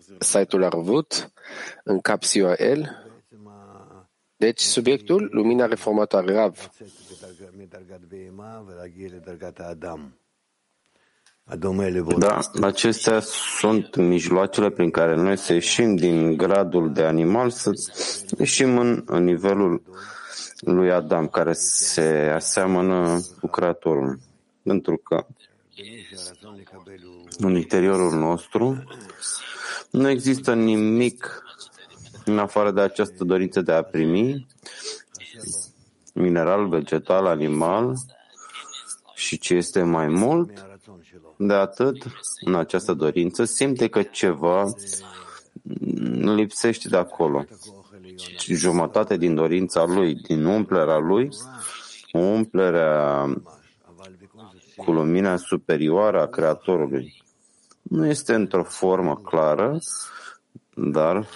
site-ul Arvut, în Capsio El. Deci, subiectul, lumina reformatoare, Rav. Da, acestea sunt mijloacele prin care noi să ieșim din gradul de animal, să ieșim în nivelul lui Adam, care se aseamănă cu Creatorul. Pentru că în interiorul nostru nu există nimic în afară de această dorință de a primi mineral, vegetal, animal și ce este mai mult de atât, în această dorință, simte că ceva lipsește de acolo. Jumătate din dorința lui, din umplerea lui, umplerea cu lumina superioară a Creatorului. Nu este într-o formă clară, dar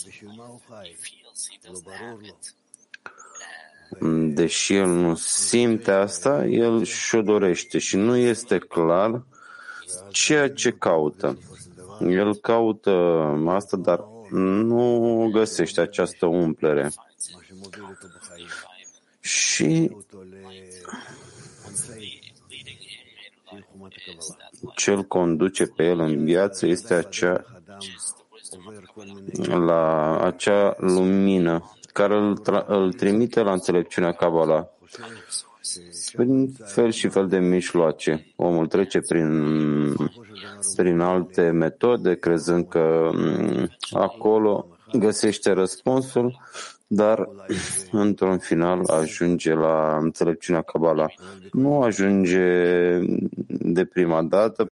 deși el nu simte asta, el și-o dorește și nu este clar ceea ce caută. El caută asta, dar nu găsește această umplere. Și ce îl conduce pe el în viață este acea lumină care îl trimite la înțelepciunea Kabbalah. Prin fel și fel de mijloace. Omul trece prin alte metode, crezând că acolo găsește răspunsul, dar într-un final ajunge la înțelepciunea Kabbalah. Nu ajunge de prima dată,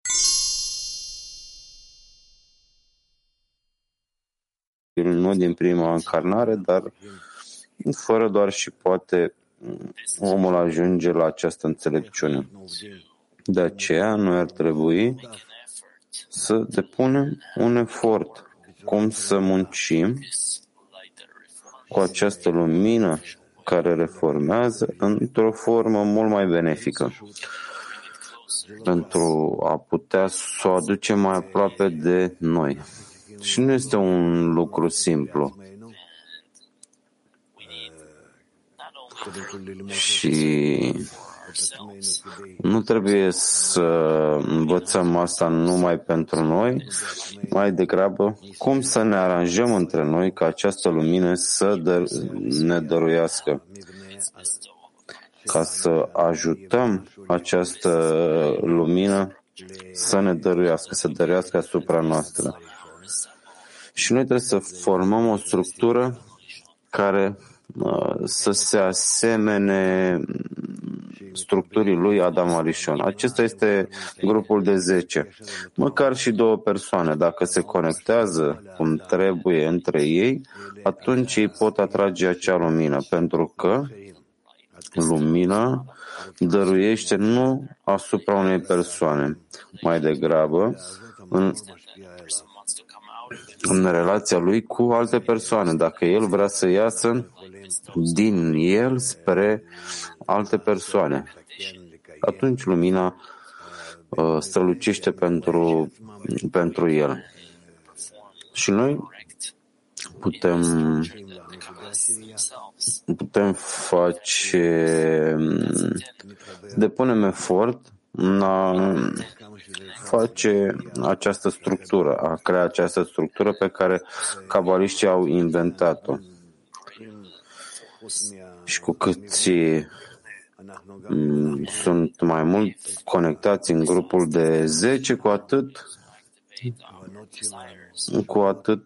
nu din prima încarnare, dar fără doar și poate omul ajunge la această înțelepciune. De aceea noi ar trebui să depunem un efort, cum să muncim cu această lumină care reformează într-o formă mult mai benefică, pentru a putea să o aducem mai aproape de noi. Și nu este un lucru simplu. Și nu trebuie să învățăm asta numai pentru noi, mai degrabă cum să ne aranjăm între noi ca această lumină să ne dăruiască, ca să ajutăm această lumină să ne dăruiască, să dăruiască asupra noastră. Și noi trebuie să formăm o structură care să se asemene structurii lui Adam Arishon. Acesta este grupul de 10. Măcar și 2 persoane, dacă se conectează cum trebuie între ei, atunci ei pot atrage acea lumină, pentru că lumina dăruiește nu asupra unei persoane, mai degrabă în relația lui cu alte persoane. Dacă el vrea să iasă din el spre alte persoane, atunci lumina strălucește pentru el. Și noi putem depunem efort în a face această structură, a crea această structură pe care cabaliștii au inventat-o. Și cu cât sunt mai mult conectați în grupul de 10, cu atât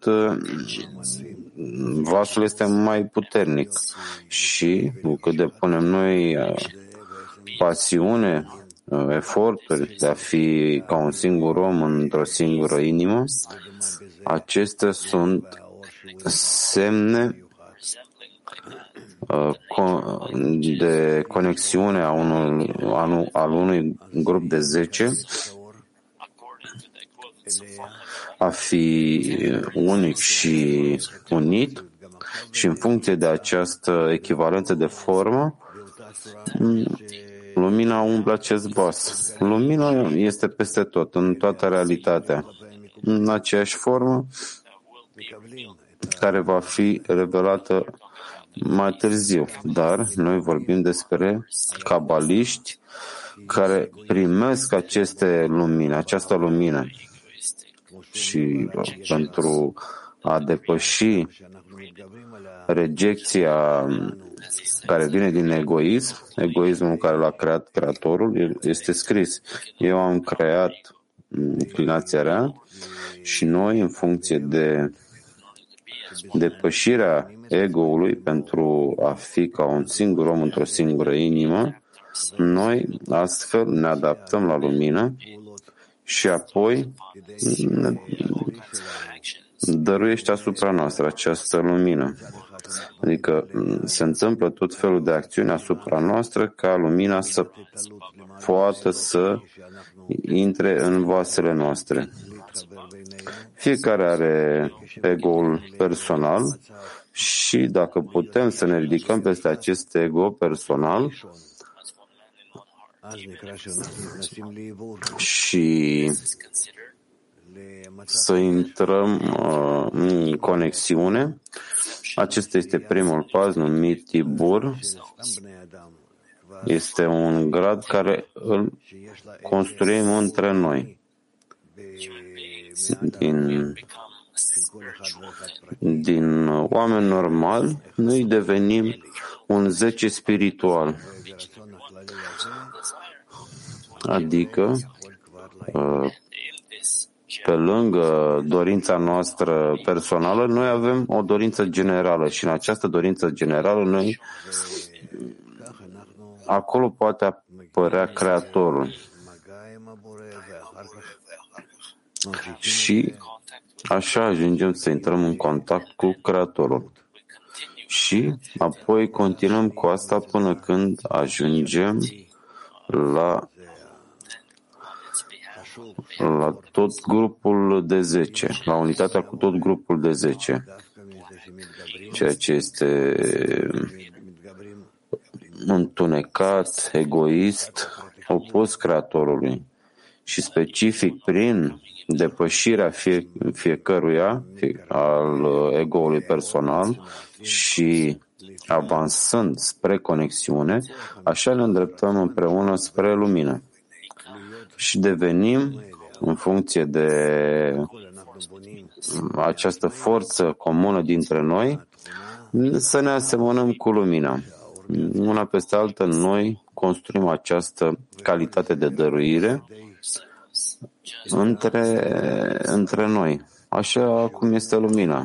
vasul este mai puternic. Și cu cât depunem noi pasiune, eforturi de a fi ca un singur om într-o singură inimă, acestea sunt semne de conexiune al unui grup de 10, a fi unic și unit, și în funcție de această echivalență de formă, lumina umple acest vas. Lumina este peste tot, în toată realitatea. în aceeași formă, care va fi revelată mai târziu. Dar noi vorbim despre cabaliști care primesc această lumină. Și pentru a depăși rejecția care vine din egoismul care l-a creat Creatorul, este scris: eu am creat inclinația rea și noi, în funcție de depășirea ego-ului pentru a fi ca un singur om într-o singură inimă, noi astfel ne adaptăm la lumină și apoi dăruiește asupra noastră această lumină. Adică se întâmplă tot felul de acțiuni asupra noastră ca lumina să poată să intre în vasele noastre. Fiecare are ego-ul personal și dacă putem să ne ridicăm peste acest ego personal și să intrăm în conexiune, acesta este primul pas numit Tibur. Este un grad care îl construim între noi. Din oameni normali, noi devenim un 10 spiritual. Adică, pe lângă dorința noastră personală, noi avem o dorință generală și în această dorință generală noi acolo poate apărea Creatorul. Și așa ajungem să intrăm în contact cu Creatorul. Și apoi continuăm cu asta până când ajungem la tot grupul de 10, la unitatea cu tot grupul de 10, ceea ce este întunecat, egoist, opus Creatorului și specific prin depășirea fiecăruia al ego-ului personal și avansând spre conexiune, așa ne îndreptăm împreună spre lumină și devenim, în funcție de această forță comună dintre noi, să ne asemănăm cu lumina. Una peste altă, noi construim această calitate de dăruire între noi, așa cum este lumina.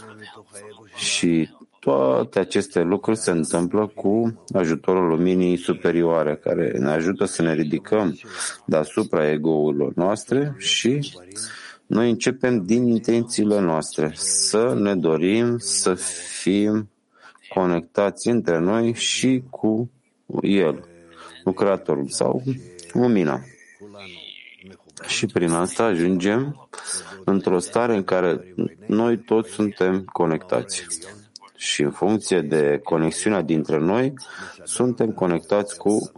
Și toate aceste lucruri se întâmplă cu ajutorul luminii superioare, care ne ajută să ne ridicăm deasupra ego-urilor noastre și noi începem din intențiile noastre să ne dorim să fim conectați între noi și cu El, cu Creatorul sau lumina. Și prin asta ajungem într-o stare în care noi toți suntem conectați. Și în funcție de conexiunea dintre noi, suntem conectați cu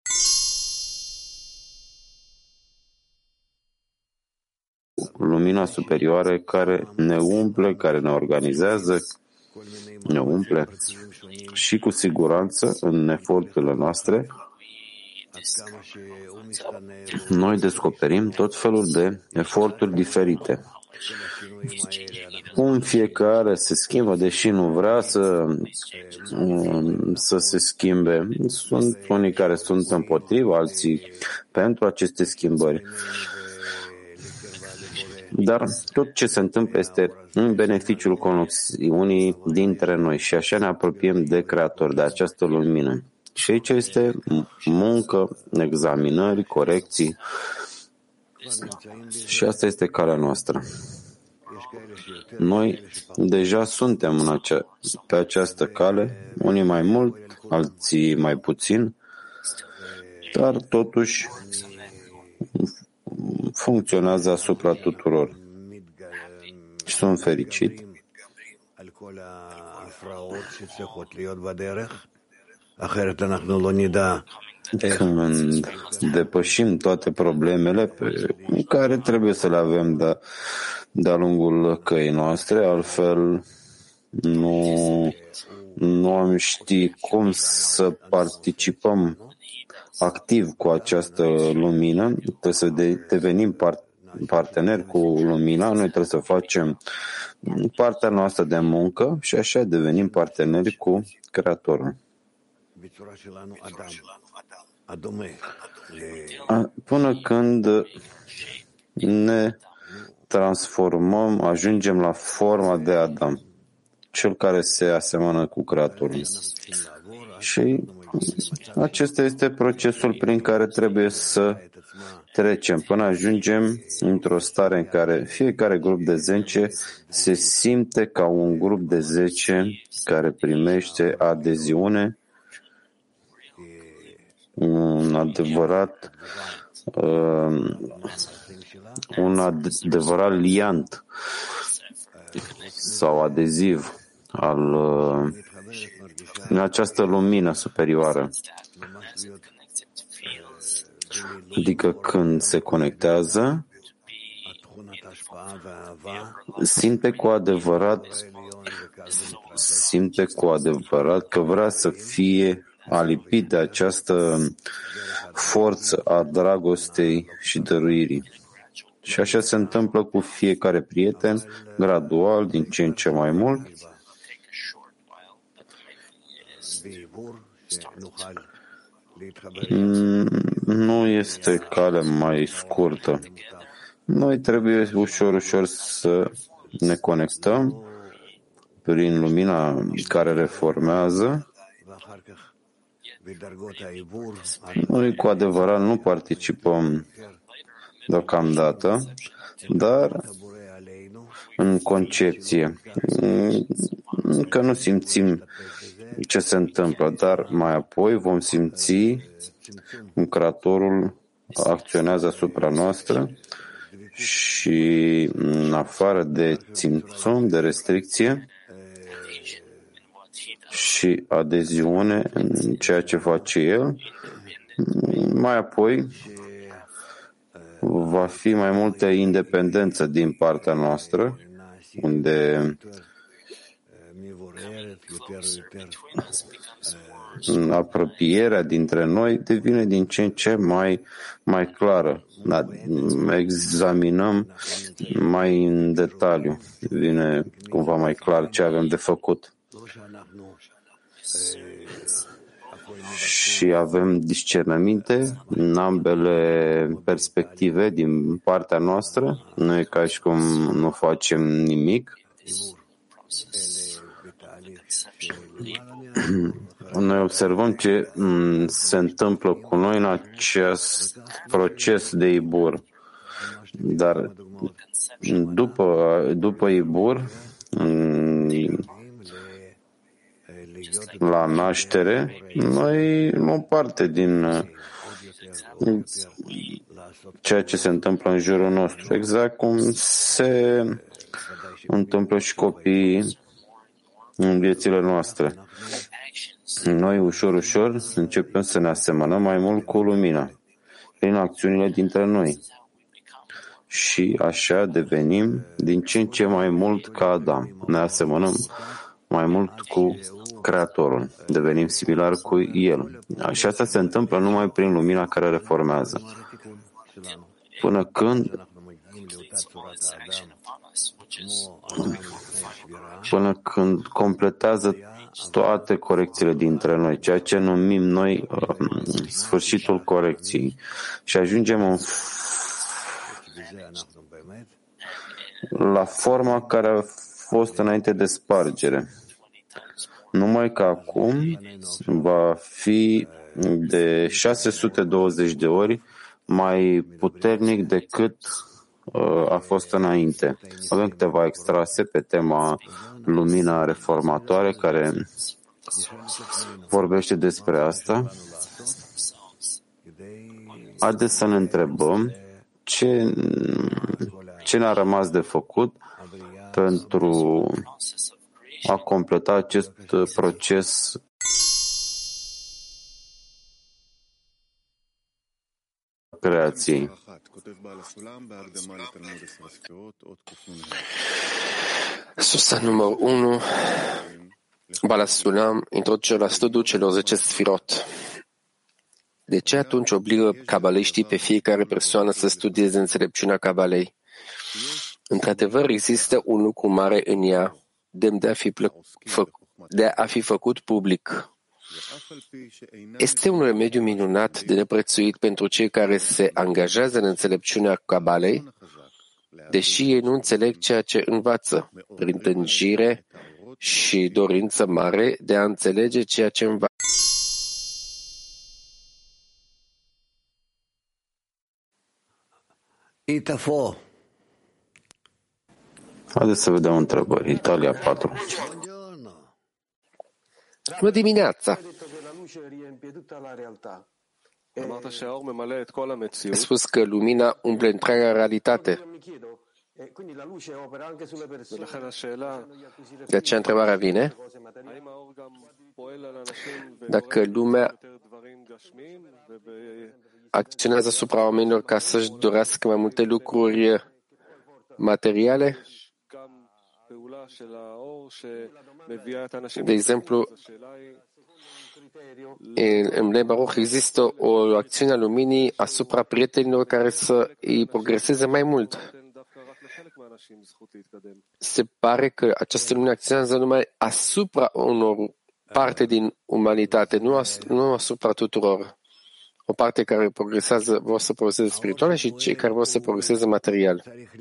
lumina superioară care ne umple, care ne organizează, ne umple și cu siguranță în eforturile noastre noi descoperim tot felul de eforturi diferite. Cum fiecare se schimbă, deși nu vrea să se schimbe. Sunt unii care sunt împotriva, alții pentru aceste schimbări. Dar tot ce se întâmplă este în beneficiul conexiunii dintre noi și așa ne apropiem de Creator, de această lumină. Și aici este muncă, examinări, corecții și asta este calea noastră. Noi deja suntem pe această cale, unii mai mult, alții mai puțin, dar totuși funcționează asupra tuturor. Și sunt fericit Când depășim toate problemele pe care trebuie să le avem de-a lungul căii noastre, altfel nu am ști cum să participăm activ cu această lumină, trebuie să devenim parteneri cu lumina, noi trebuie să facem partea noastră de muncă și așa devenim parteneri cu Creatorul. Până când ne transformăm, ajungem la forma de Adam, cel care se asemănă cu Creatorul. Și acesta este procesul prin care trebuie să trecem până ajungem într-o stare în care fiecare grup de 10 se simte ca un grup de 10 care primește adeziune, un adevărat liant sau adeziv în această lumină superioară. Adică când se conectează, simte cu adevărat că vrea să fie alipit de această forță a dragostei și dăruirii. Și așa se întâmplă cu fiecare prieten, gradual, din ce în ce mai mult. Nu este cale mai scurtă. Noi trebuie ușor să ne conectăm prin lumina care reformează. Noi cu adevărat nu participăm deocamdată, dar în concepție. Că nu simțim ce se întâmplă, dar mai apoi vom simți cum Creatorul acționează asupra noastră și în afară de țințum, de restricție și adeziune în ceea ce face El, mai apoi va fi mai multă independență din partea noastră, unde apropierea dintre noi devine din ce în ce mai clară. Examinăm mai în detaliu, devine cumva mai clar ce avem de făcut. Și avem discernăminte în ambele perspective din partea noastră. Nu e ca și cum nu facem nimic. Noi observăm ce se întâmplă cu noi în acest proces de Ibur. Dar după Ibur, la naștere, noi luăm parte din ceea ce se întâmplă în jurul nostru, exact cum se întâmplă și copiii în viețile noastre. Noi ușor începem să ne asemănăm mai mult cu lumina prin acțiunile dintre noi și așa devenim din ce în ce mai mult ca Adam. Ne asemănăm mai mult cu Creatorul, devenim similari cu El. Și asta se întâmplă numai prin lumina care reformează. Până când completează toate corecțiile dintre noi, ceea ce numim noi sfârșitul corecției. Și ajungem la forma care a fost înainte de spargere. Numai că acum va fi de 620 de ori mai puternic decât a fost înainte. Avem câteva extrase pe tema lumina reformatoare care vorbește despre asta. Haideți să ne întrebăm ce ne-a rămas de făcut pentru a completa acest proces creației. Susa numărul 1, Baal HaSulam, introduce la studiul celor 10 sfirot. De ce atunci obligă cabaliștii pe fiecare persoană să studieze înțelepciunea Cabalei? Într-adevăr, există un lucru mare în ea, demn de a fi făcut public. Este un remediu minunat de neprețuit pentru cei care se angajează în înțelepciunea Cabalei, deși ei nu înțeleg ceea ce învață, prin tânjire și dorință mare de a înțelege ceea ce învață. Haideți să vedem întrebări. Italia 4. Bună dimineața! Ai spus că lumina umple întreaga realitate. De aceea întrebarea vine, dacă lumea acționează asupra oamenilor ca să-și dorească mai multe lucruri materiale? De exemplu, în Bnei Baruch există o acțiune a luminii asupra prietenilor care să îi progreseze mai mult. Se pare că această lumină acționează numai asupra unor parte din umanitate, nu asupra tuturor. O parte care progresează vor să progreseze spiritual și cei care vor să progreseze material.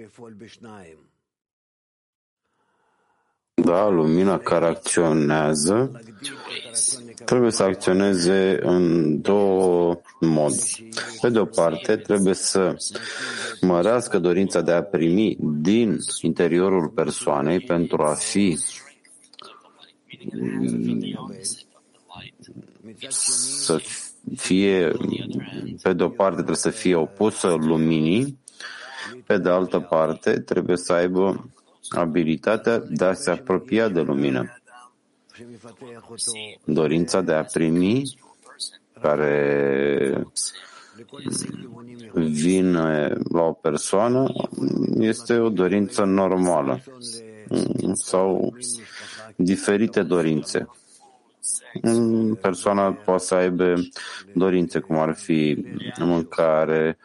Da, lumina care acționează trebuie să acționeze în două moduri. Pe de o parte, trebuie să mărească dorința de a primi din interiorul persoanei pentru a fi să fie, pe de o parte, trebuie să fie opusă luminii, pe de altă parte, trebuie să aibă abilitatea de a se apropia de lumină. Dorința de a primi, care vine la o persoană, este o dorință normală sau diferite dorințe. Persoana poate să aibă dorințe, cum ar fi mâncare,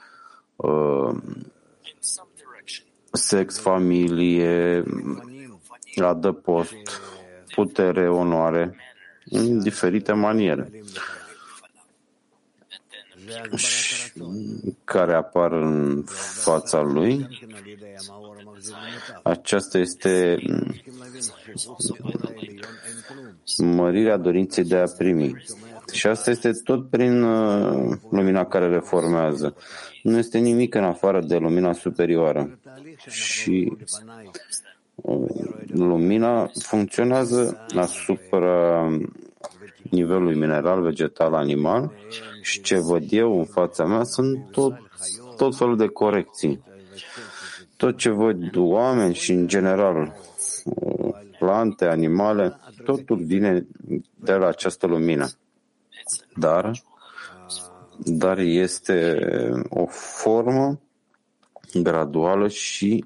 sex, familie, adăpost, putere, onoare, în diferite maniere care apar în fața lui. Aceasta este mărirea dorinței de a primi. Și asta este tot prin lumina care reformează. Nu este nimic în afară de lumina superioară. Și lumina funcționează asupra nivelului mineral, vegetal, animal și ce văd eu în fața mea sunt tot felul de corecții. Tot ce văd oameni și în general plante, animale, totul vine de la această lumină. Dar este o formă graduală și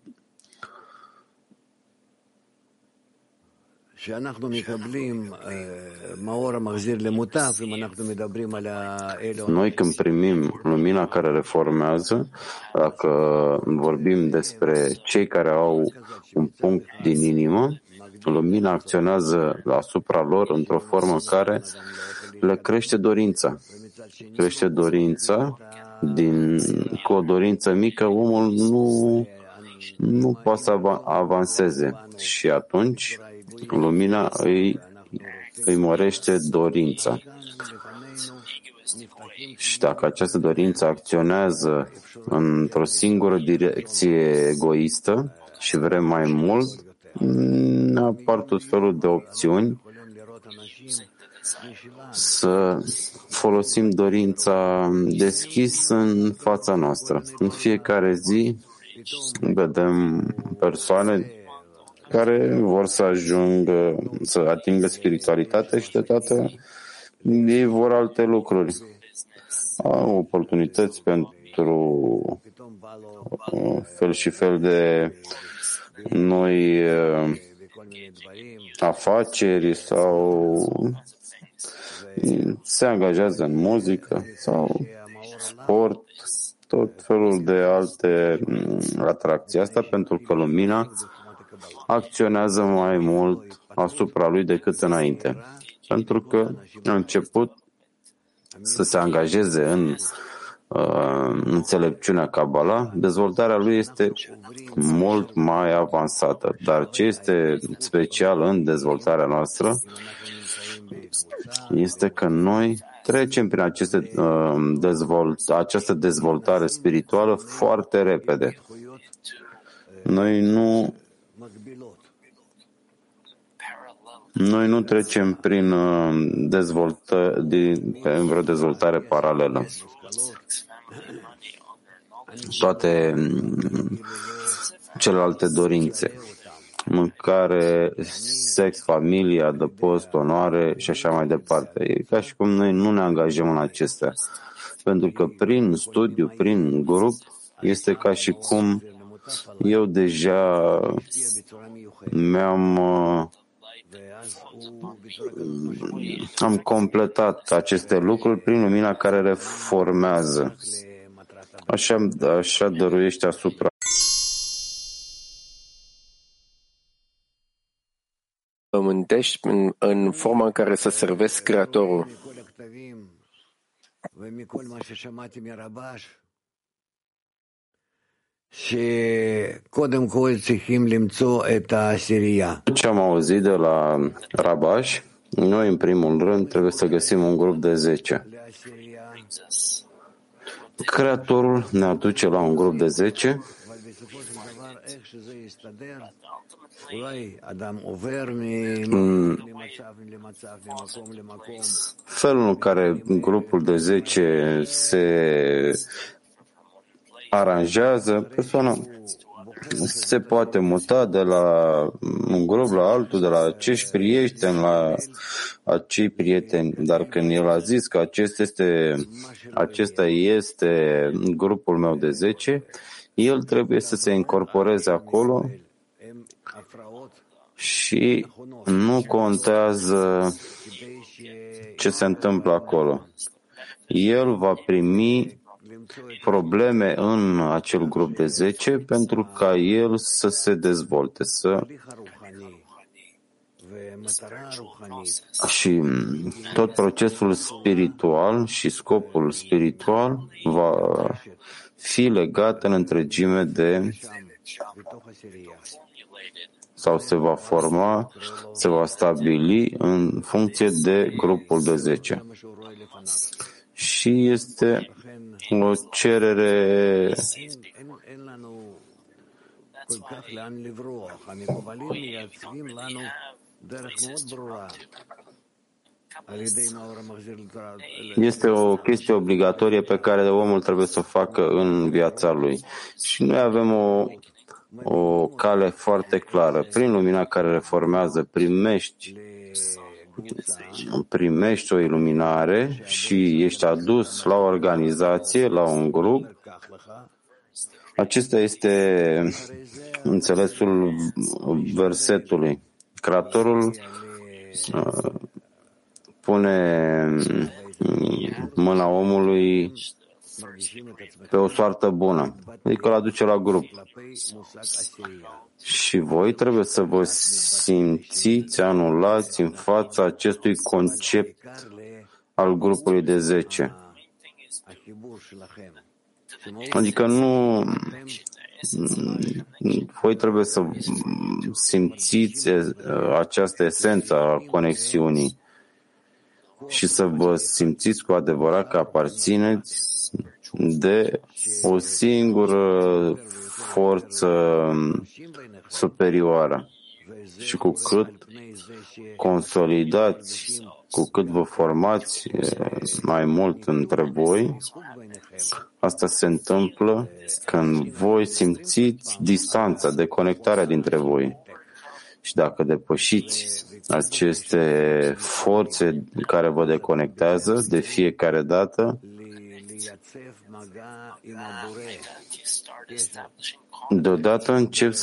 noi când primim lumina care reformează, dacă vorbim despre cei care au un punct din inimă, lumina acționează asupra lor într-o formă care le crește dorința. Crește dorința, cu o dorință mică omul nu poate să avanseze și atunci lumina îi mărește dorința. Și dacă această dorință acționează într-o singură direcție egoistă și vrem mai mult, apar tot felul de opțiuni să folosim dorința deschis în fața noastră. În fiecare zi vedem persoane care vor să atingă spiritualitatea și deodată ei vor alte lucruri. Au oportunități pentru fel și fel de noi afaceri sau se angajează în muzică sau sport, tot felul de alte atracții. Asta pentru că lumina acționează mai mult asupra lui decât înainte. Pentru că a început să se angajeze în înțelepciunea Kabbalah, dezvoltarea lui este mult mai avansată. Dar ce este special în dezvoltarea noastră este că noi trecem prin această dezvoltare spirituală foarte repede. Noi nu trecem prin vreo dezvoltare paralelă. Toate celelalte dorințe, mâncare, sex, familie, adăpost, onoare și așa mai departe. E ca și cum noi nu ne angajăm în acestea. Pentru că prin studiu, prin grup, este ca și cum eu deja am completat aceste lucruri prin lumina care reformează. Așa dăruiește asupra. Pământești în forma în care să servesc Creatorul. Ce am auzit de la Rabash, noi în primul rând trebuie să găsim un grup de 10. Creatorul ne aduce la un grup de 10. Felul în care grupul de 10 se aranjează, persoana se poate muta de la un grup la altul, de la acești prieteni la acei prieteni, dar când el a zis că acesta este grupul meu de 10, el trebuie să se incorporeze acolo și nu contează ce se întâmplă acolo. El va primi probleme în acel grup de 10 pentru ca el să se dezvolte, și tot procesul spiritual și scopul spiritual va fi legat în întregime sau se va forma, se va stabili în funcție de grupul de 10. Și este o cerere este o chestie obligatorie pe care omul trebuie să o facă în viața lui. Și noi avem o cale foarte clară. Prin lumina care reformează, primești o iluminare și ești adus la o organizație, la un grup. Acesta este înțelesul versetului. Creatorul pune mâna omului pe o soartă bună, adică îl aduce la grup. Și voi trebuie să vă simțiți anulați în fața acestui concept al grupului de 10. Adică voi trebuie să simțiți această esență a conexiunii și să vă simțiți cu adevărat că aparțineți de o singură forță superioară. Și cu cât consolidați, cu cât vă formați mai mult între voi, asta se întâmplă când voi simțiți distanța, deconectarea dintre voi. Și dacă depășiți aceste forțe care vă deconectează de fiecare dată, deodată începi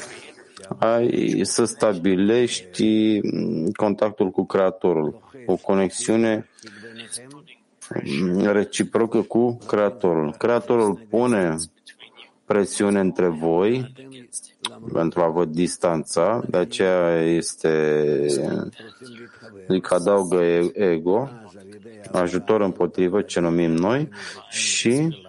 să stabilești contactul cu Creatorul, o conexiune reciprocă cu Creatorul. Creatorul pune presiune între voi pentru a vă distanța, de aceea îi adaugă ego, ajutor împotrivă ce numim noi, și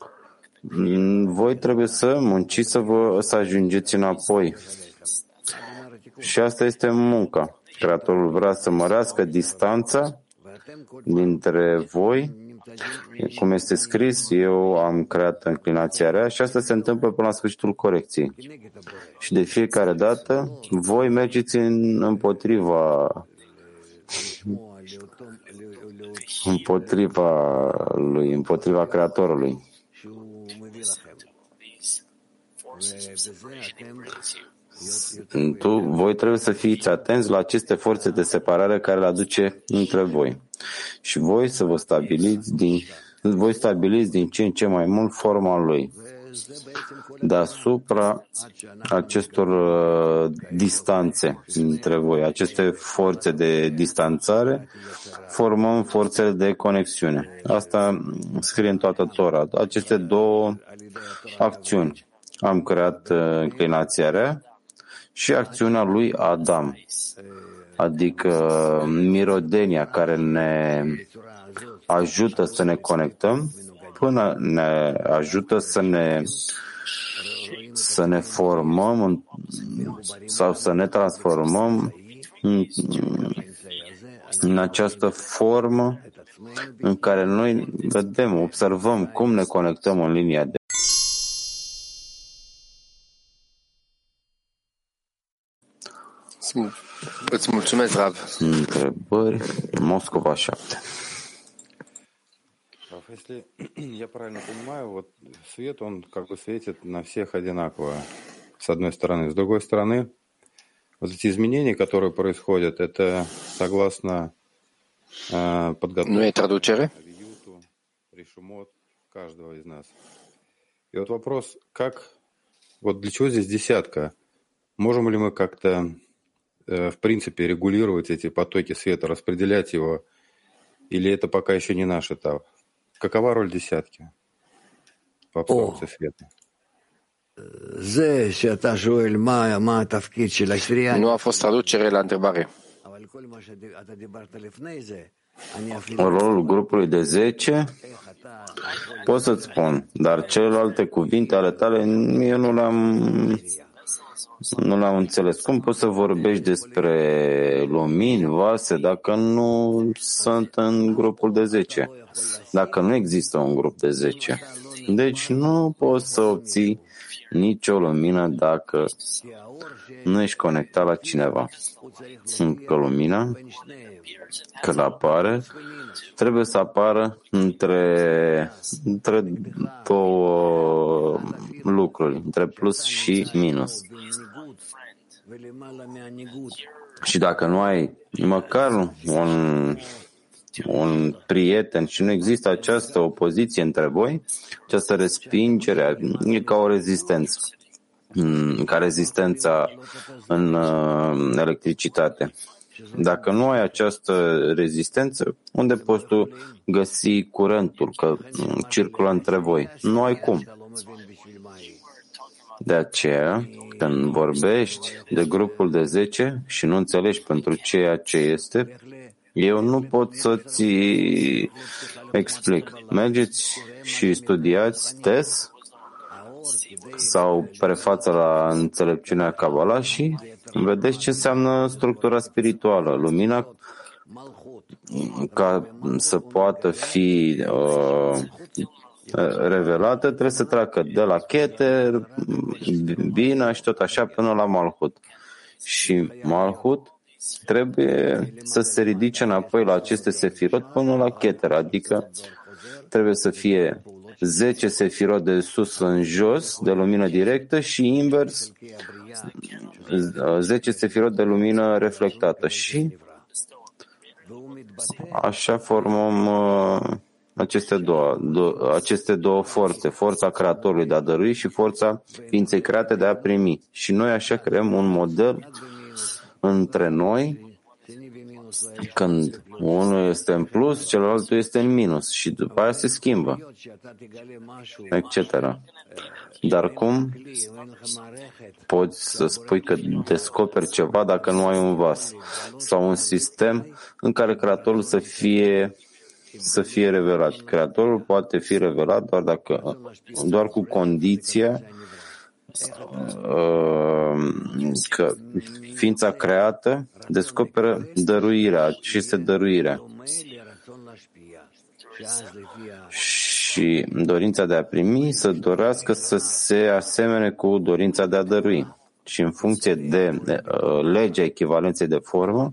voi trebuie să munciți să ajungeți înapoi. Și asta este munca. Creatorul vrea să mărească distanța dintre voi. Cum este scris, eu am creat înclinația rea și asta se întâmplă până la sfârșitul corecției. Și de fiecare dată voi mergeți împotriva lui, împotriva Creatorului. Voi trebuie să fiți atenți la aceste forțe de separare care le aduce între voi. Și voi să vă stabiliți din ce în ce mai mult forma lui. Deasupra acestor distanțe între voi, aceste forțe de distanțare, formăm forțele de conexiune. Asta scrie în toată Tora. Aceste două acțiuni. Am creat înclinația rea și acțiunea lui Adam, adică mirodenia care ne ajută să ne conectăm până ne ajută să ne formăm sau să ne transformăm în această formă în care noi vedem, observăm cum ne conectăm în linia de Îți mulțumesc, Rav. Întrebări. Moscova 7. Если я правильно понимаю, вот свет, он как бы светит на всех одинаково, с одной стороны. С другой стороны, вот эти изменения, которые происходят, это согласно подготовке решумот каждого из нас. И вот вопрос, как, вот для чего здесь десятка? Можем ли мы как-то, в принципе, регулировать эти потоки света, распределять его, или это пока еще не наш этап? Какова роль десятки в абсорбции света? Nu a fost traducere la întrebare. Rolul grupului de 10 pot să-ți spun, dar celelalte cuvinte ale tale eu nu le-am înțeles. Cum poți să vorbești despre lumini, vase, dacă nu sunt în grupul de 10? Dacă nu există un grup de 10. Deci nu poți să obții nicio lumină dacă nu ești conectat la cineva. Că lumina, când apare, trebuie să apară între două lucruri, între plus și minus. Și dacă nu ai măcar un prieten și nu există această opoziție între voi, această respingere e ca o rezistență, ca rezistența în electricitate. Dacă nu ai această rezistență, unde poți tu găsi curentul, că circulă între voi? Nu ai cum. De aceea, când vorbești de grupul de 10 și nu înțelegi pentru ceea ce este, eu nu pot să-ți explic. Mergeți și studiați TES sau prefața la înțelepciunea Kabbalah și vedeți ce înseamnă structura spirituală. Lumina, ca să poată fi revelată, trebuie să treacă de la Keter, Bina și tot așa până la Malhut. Și Malhut trebuie să se ridice înapoi la aceste sefirot până la Keter, adică trebuie să fie 10 sefirot de sus în jos, de lumină directă și invers 10 sefirot de lumină reflectată. Și așa formăm aceste două forțe, forța Creatorului de a dărui și forța ființei create de a primi. Și noi așa creăm un model între noi, când unul este în plus, celălalt este în minus și după aia se schimbă, etc. Dar cum poți să spui că descoperi ceva dacă nu ai un vas sau un sistem în care Creatorul să fie revelat? Creatorul poate fi revelat doar cu condiția că ființa creată descoperă dăruirea, ce este dăruirea. Și dorința de a primi să dorească să se asemene cu dorința de a dărui. Și în funcție de legea echivalenței de formă,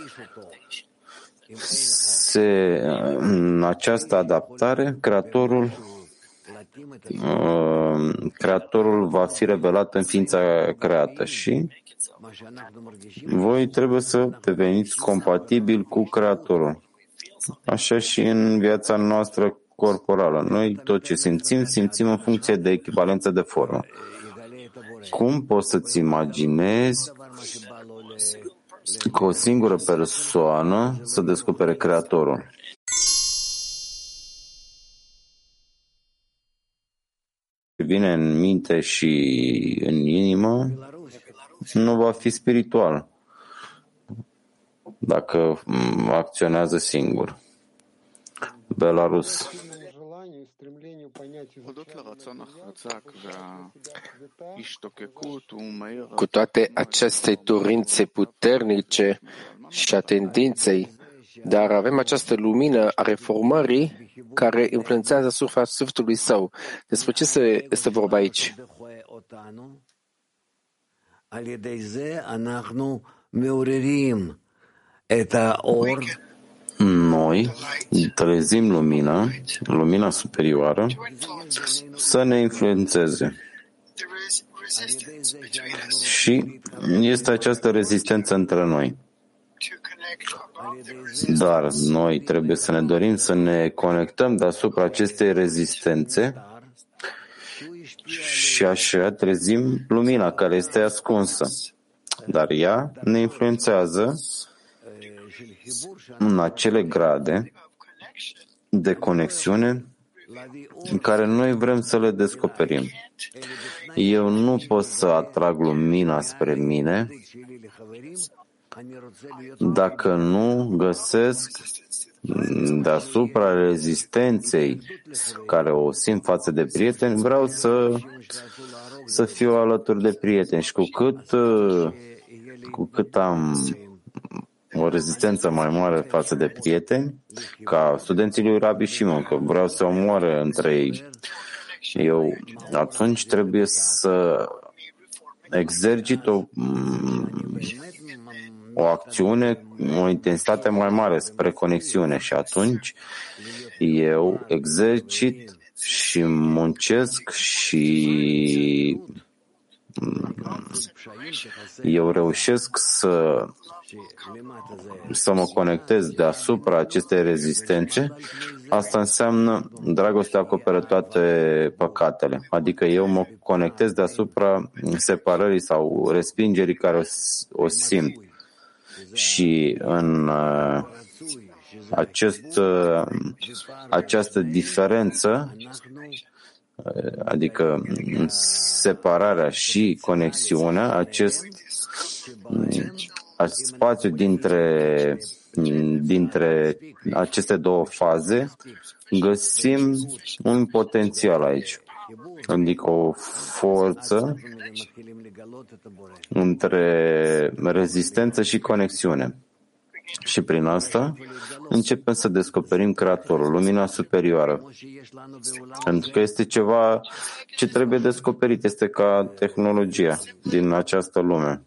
în această adaptare, Creatorul va fi revelat în ființa creată și voi trebuie să deveniți compatibili cu Creatorul. Așa și în viața noastră corporală. Noi tot ce simțim în funcție de echivalență de formă. Cum poți să-ți imaginezi că o singură persoană să descopere Creatorul? Vine în minte și în inimă, nu va fi spiritual dacă acționează singur. Belarus. Cu toate aceste dorințe puternice și a tendinței, dar avem această lumină a reformării care influențează asupra sufletului său. Despre ce este vorba aici? Noi trezim lumina superioară, să ne influențeze. Și este această rezistență între noi. Dar noi trebuie să ne dorim să ne conectăm deasupra acestei rezistențe și așa trezim lumina care este ascunsă. Dar ea ne influențează în acele grade de conexiune în care noi vrem să le descoperim. Eu nu pot să atrag lumina spre mine dacă nu găsesc deasupra rezistenței care o simt față de prieteni, vreau să fiu alături de prieteni. Și cu cât am o rezistență mai mare față de prieteni, ca studenții lui Rabbi Shimon, că vreau să omoare între ei, eu atunci trebuie să exercit o acțiune, o intensitate mai mare spre conexiune și atunci eu exercit și muncesc și eu reușesc să mă conectez deasupra acestei rezistențe. Asta înseamnă dragostea acoperă toate păcatele. Adică eu mă conectez deasupra separării sau respingerii care o simt. Și în această diferență, adică separarea și conexiunea, acest spațiu dintre aceste două faze, găsim un potențial aici, adică o forță între rezistență și conexiune. Și prin asta începem să descoperim Creatorul, lumina superioară. Pentru că este ceva ce trebuie descoperit, este ca tehnologia din această lume.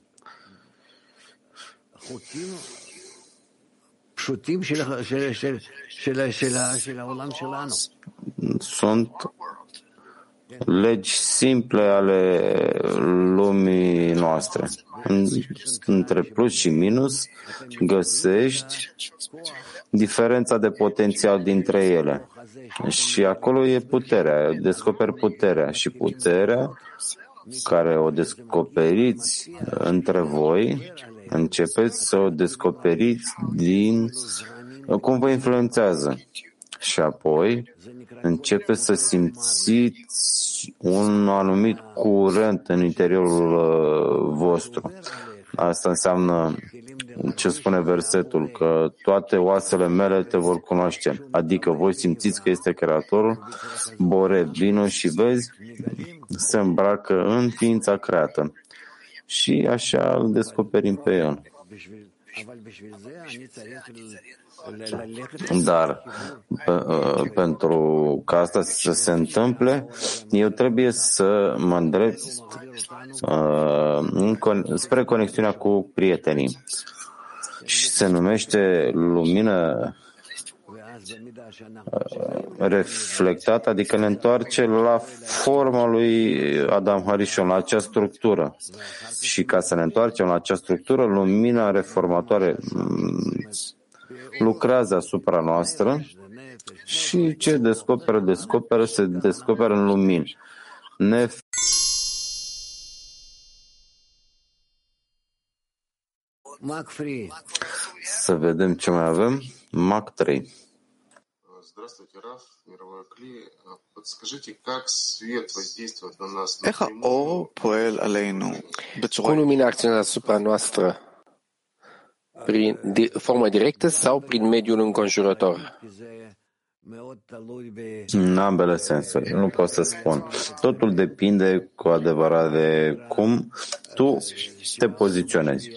Sunt legi simple ale lumii noastre. Între plus și minus găsești diferența de potențial dintre ele. Și acolo e puterea, descoperi puterea și puterea care o descoperiți între voi, începeți să o descoperiți din cum vă influențează. Și apoi începeți să simțiți un anumit curent în interiorul vostru. Asta înseamnă ce spune versetul, că toate oasele mele te vor cunoaște. Adică voi simțiți că este Creatorul, Bore, vino și vezi, se îmbracă în ființa creată. Și așa îl descoperim pe el. Dar pentru ca asta să se întâmple, eu trebuie să mă îndrept spre conexiunea cu prietenii. Și se numește lumină reflectată, adică ne întoarce la forma lui Adam Harishon, la acea structură. Și ca să ne întoarcem la acea structură, lumina reformatoare lucrează asupra noastră și ce se descoperă în lumină. Să vedem ce mai avem. Mac 3. Cum lumina acționează asupra noastră? Prin formă directă sau prin mediul înconjurător? În ambele sensuri. Nu pot să spun. Totul depinde cu adevărat de cum tu te poziționezi.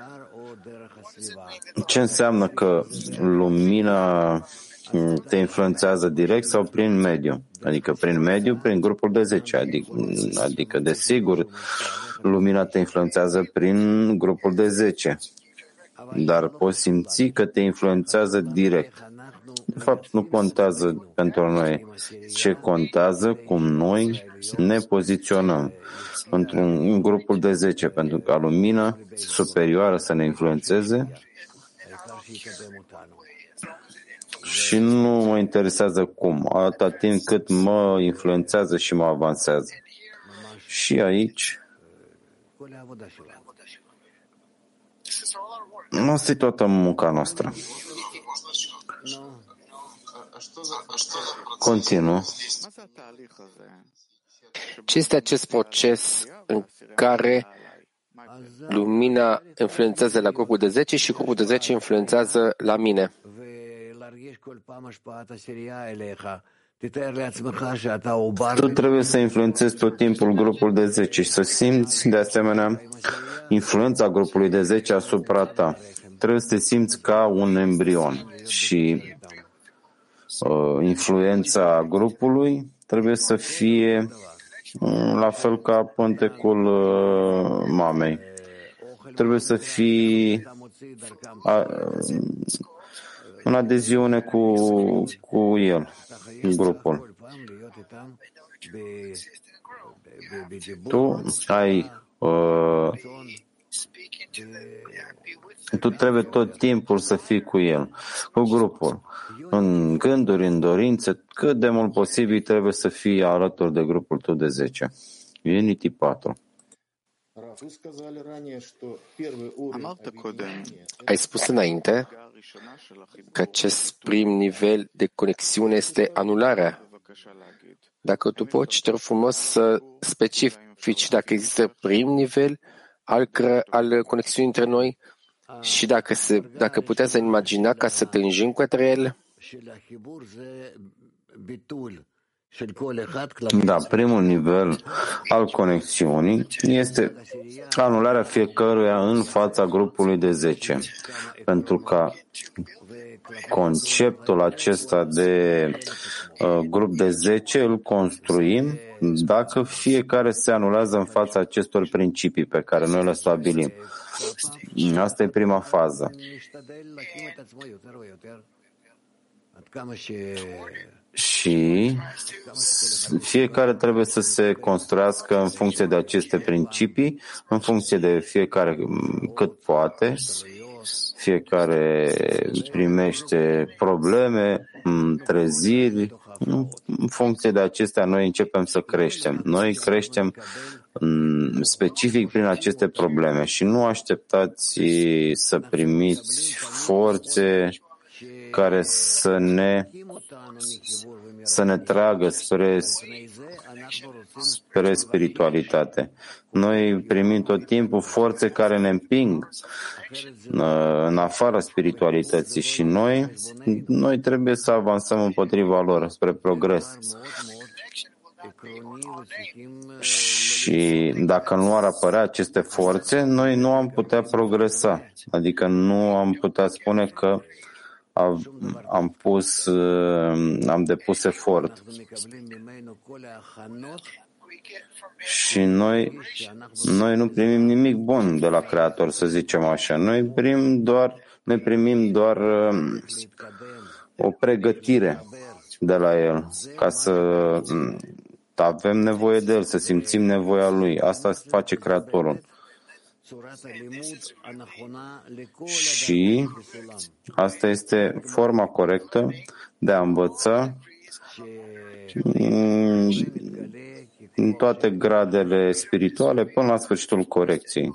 Ce înseamnă că lumina te influențează direct sau prin mediu? Adică prin mediu, prin grupul de 10. Adică desigur, lumina te influențează prin grupul de 10. Dar poți simți că te influențează direct. De fapt, nu contează pentru noi. Ce contează? Cum noi ne poziționăm într-un grupul de 10, pentru ca lumina superioară să ne influențeze și nu mă interesează cum, atâta timp cât mă influențează și mă avansează. Și aici asta e toată munca noastră. Continuă. Ce este acest proces în care lumina influențează la grupul de 10 și grupul de 10 influențează la mine? Tu trebuie să influențezi tot timpul grupul de 10 și să simți de asemenea influența grupului de 10 asupra ta. Trebuie să te simți ca un embrion și influența grupului trebuie să fie la fel ca pântecul mamei. Trebuie să fii în adeziune cu el, grupul. Tu trebuie tot timpul să fii cu el, cu grupul. În gânduri, în dorințe, cât de mult posibil trebuie să fii alături de grupul tău de 10. Unity 4. Ai spus înainte că acest prim nivel de conexiune este anularea. Dacă tu poți, te rog frumos să specifici dacă există prim nivel al conexiunii între noi și dacă putea să imagina ca să tânjim către el. Da, primul nivel al conexiunii este anularea fiecăruia în fața grupului de 10. Pentru că conceptul acesta de grup de 10 îl construim dacă fiecare se anulează în fața acestor principii pe care noi le stabilim. Asta e prima fază. Și fiecare trebuie să se construiască în funcție de aceste principii, în funcție de fiecare cât poate fiecare primește probleme, treziri. În funcție de acestea, noi începem să creștem. Noi creștem specific prin aceste probleme și nu așteptați să primiți forțe care să ne tragă spre spiritualitate. Noi primim tot timpul forțe care ne împing în afara spiritualității și noi trebuie să avansăm împotriva lor spre progres. Și dacă nu ar apărea aceste forțe, noi nu am putea progresa. Adică nu am putea spune că am depus efort. Și noi nu primim nimic bun de la Creator, să zicem așa. Noi primim doar o pregătire de la El, ca să avem nevoie de El, să simțim nevoia Lui. Asta face Creatorul. Și asta este forma corectă de a învăța în toate gradele spirituale până la sfârșitul corecției.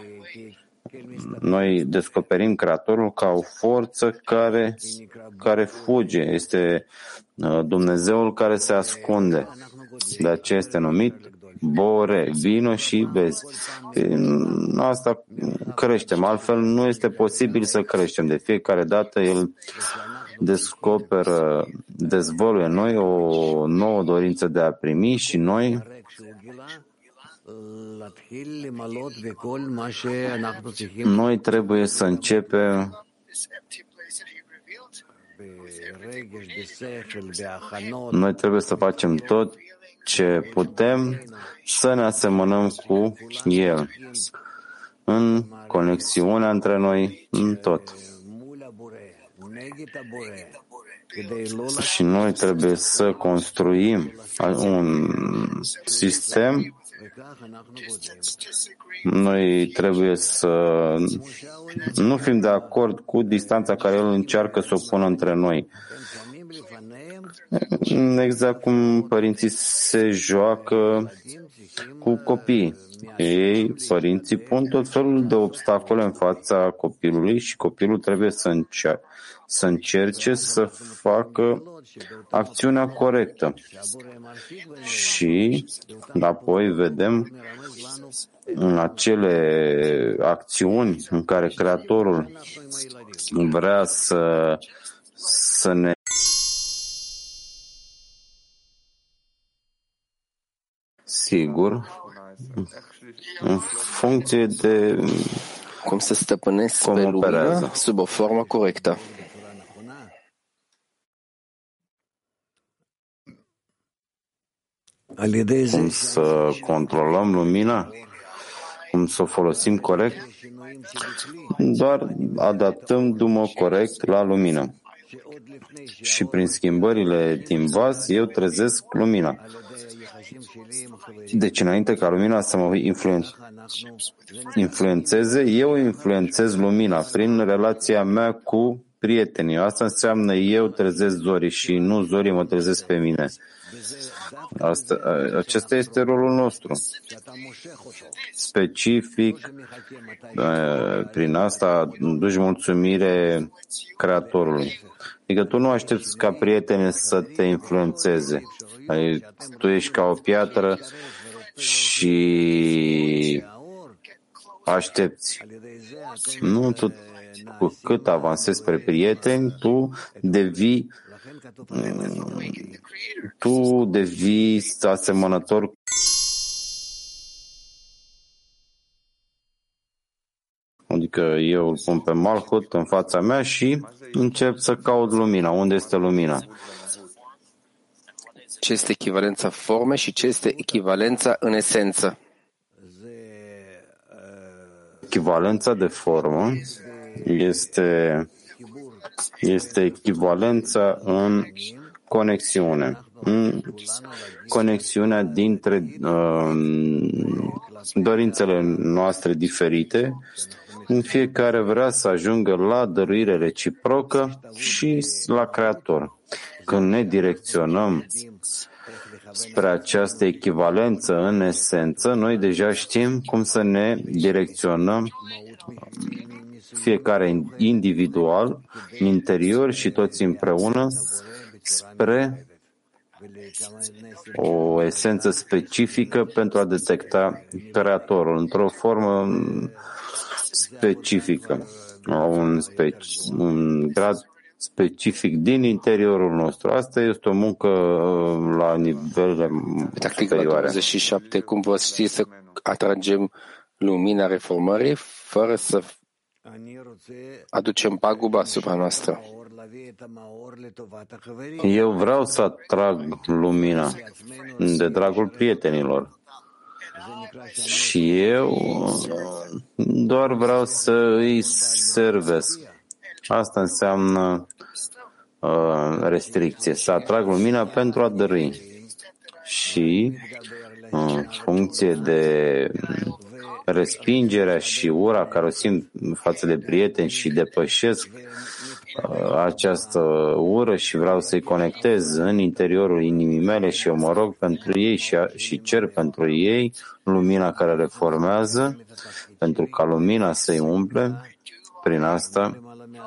Noi descoperim Creatorul ca o forță care fuge. Este Dumnezeul care se ascunde. De aceea este numit Bore, vino și vezi. Asta creștem, altfel nu este posibil să creștem. De fiecare dată El dezvăluie în noi o nouă dorință de a primi și noi trebuie să începem să facem tot ce putem să ne asemănăm cu El, în conexiunea între noi, în tot. Și noi trebuie să construim un sistem. Noi trebuie să nu fim de acord cu distanța care El încearcă să o pună între noi. Exact cum părinții se joacă cu copiii. Părinții pun tot felul de obstacole în fața copilului și copilul trebuie să încerce să facă acțiunea corectă. Și apoi vedem în acele acțiuni în care Creatorul vrea să ne sigur, în funcție de cum să stăpânesc pe lumină sub o formă corectă. Cum să controlăm lumina, cum să o folosim corect, doar adaptându-mă corect la lumină. Și prin schimbările din vas, eu trezesc lumina. Deci, înainte ca lumina să mă influențeze, eu influențez lumina prin relația mea cu prietenii. Asta înseamnă eu trezesc zorii și nu zorii mă trezesc pe mine. Acesta este rolul nostru. Specific, prin asta duci mulțumire Creatorului. Adică tu nu aștepți ca prietene să te influențeze. Tu ești ca o piatră și aștepți. Nu, tu, cu cât avansezi spre prieteni, tu devii asemănător. Adică eu îl pun pe Malhut în fața mea și încep să caut lumina. Unde este lumina? Ce este echivalența formei și ce este echivalența în esență? Echivalența de formă este echivalența în conexiune. În conexiunea dintre dorințele noastre diferite fiecare vrea să ajungă la dăruire reciprocă și la Creator. Când ne direcționăm spre această echivalență în esență, noi deja știm cum să ne direcționăm fiecare individual, în interior și toți împreună, spre o esență specifică pentru a detecta Creatorul într-o formă specifică, un grad specific din interiorul nostru. Asta este o muncă la nivele superioare. 27. Cum vă ști să atragem lumina reformării fără să aducem pagubă asupra noastră? Eu vreau să atrag lumina de dragul prietenilor. Și eu doar vreau să îi servesc. Asta înseamnă restricție, să atrag lumina pentru a dărui. Și în funcție de respingerea și ura care o simt față de prieteni și depășesc această ură și vreau să-i conectez în interiorul inimii mele și eu mă rog pentru ei și cer pentru ei lumina care le formează, pentru ca lumina să-i umple. Prin asta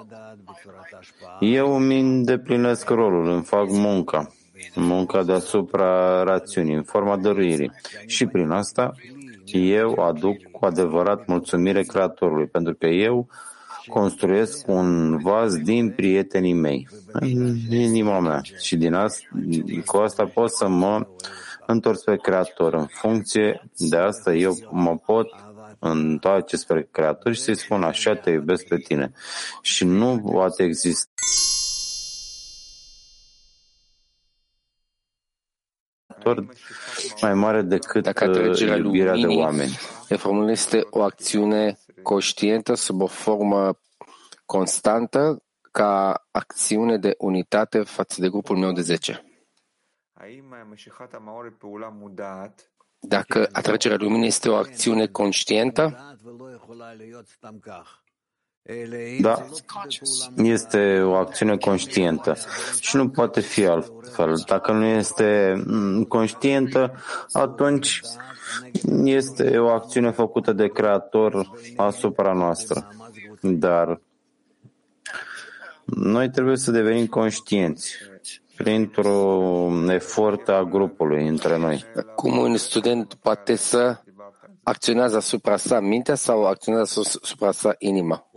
eu îmi îndeplinesc rolul, îmi fac munca deasupra rațiunii, în forma dăruirii. Și prin asta eu aduc cu adevărat mulțumire Creatorului, pentru că eu construiesc un vas din prietenii mei, în inima mea. Și cu asta pot să mă întorc spre Creator. În funcție de asta eu mă pot întoarce spre Creator și să-i spun așa te iubesc pe tine. Și nu poate exista mai mare decât iubirea de oameni. Reformul este o acțiune conștientă sub o formă constantă ca acțiune de unitate față de grupul meu de 10. Dacă atragerea luminii este o acțiune conștientă, da, este o acțiune conștientă și nu poate fi altfel. Dacă nu este conștientă, atunci este o acțiune făcută de Creator asupra noastră. Dar noi trebuie să devenim conștienți printr-un efort a grupului între noi. Cum un student poate să acționează asupra sa mintea sau acționează asupra sa inima?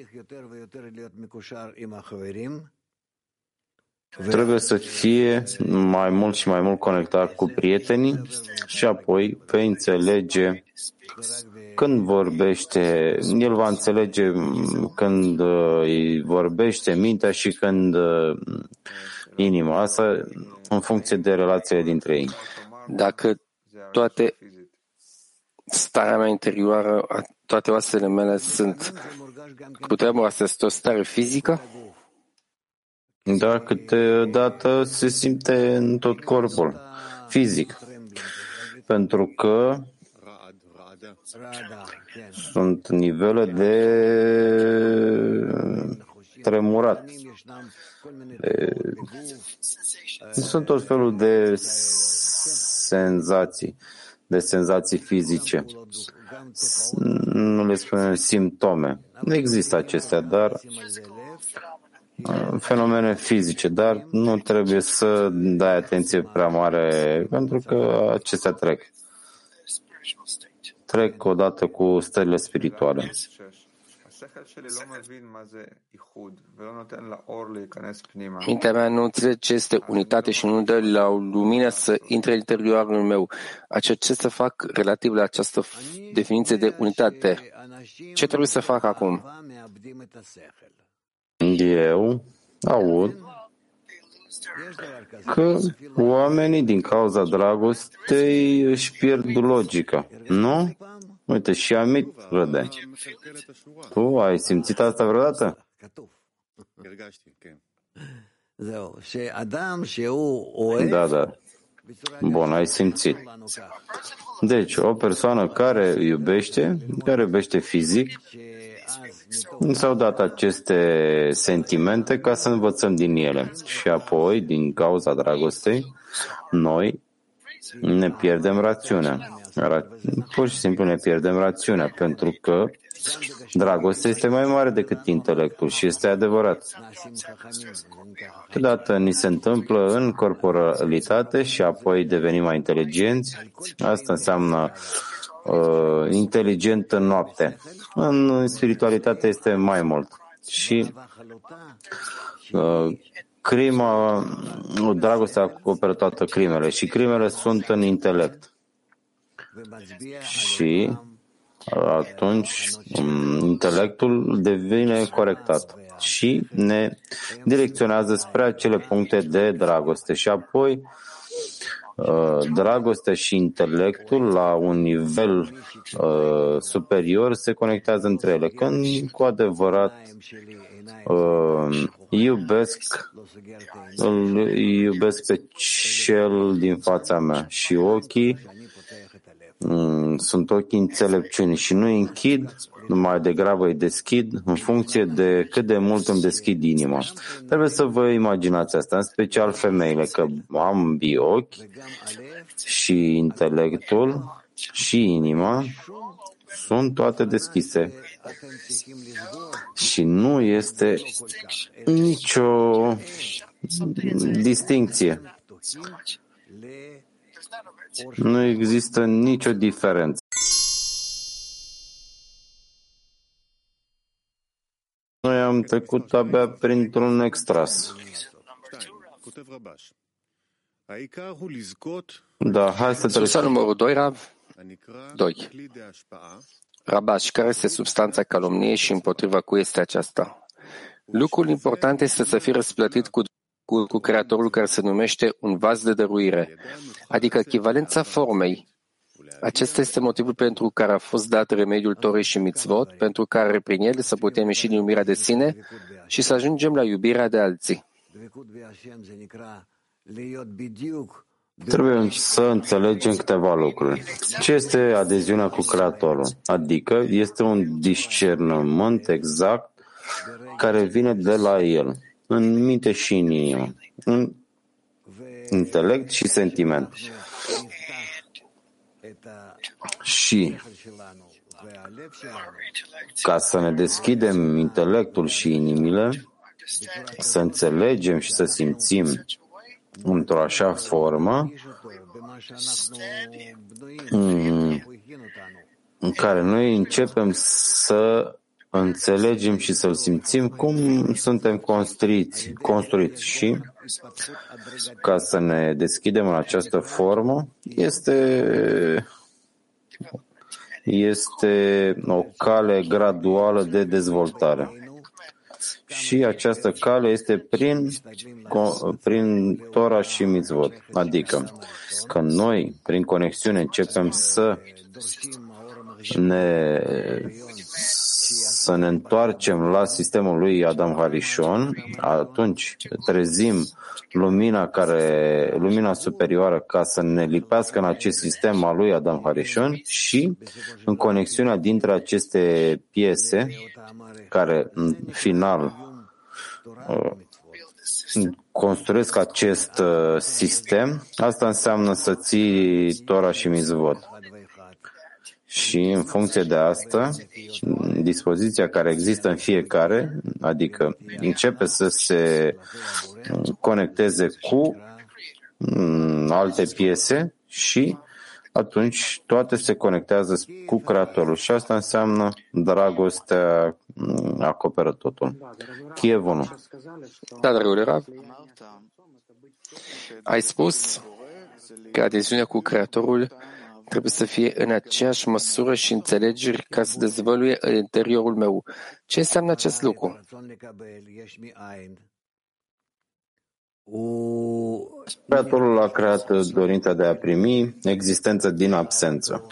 Trebuie să fie mai mult și mai mult conectat cu prietenii și apoi vei înțelege când vorbește, el va înțelege când îi vorbește mintea și când inima. Asta în funcție de relațiile dintre ei. Dacă toate starea mea interioară, toate oasele mele sunt cutremuroase, este o stare fizică? Da, câteodată se simte în tot corpul, fizic, pentru că sunt nivele de tremurat. Sunt tot felul de senzații fizice. Nu le spunem simptome. Nu există acestea, dar fenomene fizice, dar nu trebuie să dai atenție prea mare, pentru că acestea trec odată cu stările spirituale. Mintea mea nu înțelege ce este unitate și nu dă la o lumină să intre în interiorul meu. Ce să fac relativ la această definiție de unitate? Ce trebuie să fac acum? Eu aud că oamenii din cauza dragostei își pierd logica. Nu? Uite, și Amit râde. Tu ai simțit asta vreodată? Da. Bun, ai simțit. Deci, o persoană care iubește fizic, S-au dat aceste sentimente ca să învățăm din ele. Și apoi, din cauza dragostei, noi ne pierdem rațiunea. Pur și simplu ne pierdem rațiunea, pentru că dragostea este mai mare decât intelectul și este adevărat. Câteodată ni se întâmplă în corporalitate și apoi devenim mai inteligenți. Asta înseamnă inteligent în noapte. În spiritualitate este mai mult. Și crima, dragostea acoperă toate crimele și crimele sunt în intelect. Și atunci intelectul devine corectat și ne direcționează spre acele puncte de dragoste. Și apoi dragostea și intelectul la un nivel superior se conectează între ele. Când cu adevărat îl iubesc pe cel din fața mea și ochii sunt ochii înțelepciunii și nu îi închid, mai degrabă îi deschid în funcție de cât de mult îmi deschid inima. Trebuie să vă imaginați asta, în special femeile, că ambii ochi și intelectul și inima sunt toate deschise și nu este nicio distincție. Nu există nicio diferență. Noi am trecut abia printr-un extras. Da, hai să trecem. Sursa numărul 2, Rav. 2. Rabash, care este substanța calomniei și împotriva cui este aceasta? Lucrul important este să fii răsplătit cu Creatorul care se numește un vas de dăruire, adică echivalența formei. Acesta este motivul pentru care a fost dat remediul Torei și Mitzvot, pentru care prin ele să putem ieși din iubirea de sine și să ajungem la iubirea de alții. Trebuie să înțelegem câteva lucruri. Ce este adeziunea cu Creatorul? Adică este un discernământ exact care vine de la El, în minte și în inimă, în intelect și sentiment. Și ca să ne deschidem intelectul și inimile, să înțelegem și să simțim într-o așa formă în care noi începem să înțelegem și să-l simțim cum suntem construiți și ca să ne deschidem în această formă este o cale graduală de dezvoltare. Și această cale este prin Tora și Mitzvot. Adică că noi, prin conexiune, începem să ne întoarcem la sistemul lui Adam Harishon, atunci trezim lumina superioară ca să ne lipească în acest sistem al lui Adam Harishon și în conexiunea dintre aceste piese care în final construiesc acest sistem, asta înseamnă să ții Tora și Mitzvot. Și în funcție de asta, dispoziția care există în fiecare, adică începe să se conecteze cu alte piese și atunci toate se conectează cu Creatorul. Și asta înseamnă dragostea acoperă totul. Kiev 1. Da, dragule Rav. Ai spus că adeziunea cu Creatorul trebuie să fie în aceeași măsură și înțelegeri ca să dezvăluie în interiorul meu. Ce înseamnă acest lucru? Creatorul a creat dorința de a primi existența din absență.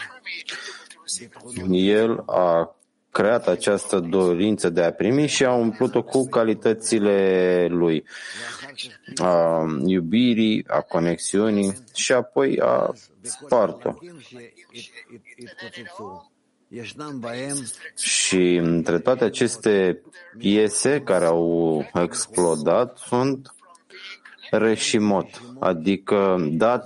El a creat această dorință de a primi și a umplut-o cu calitățile lui, a iubirii, a conexiunii și apoi a spart-o. Și între toate aceste piese care au explodat sunt reșimot, adică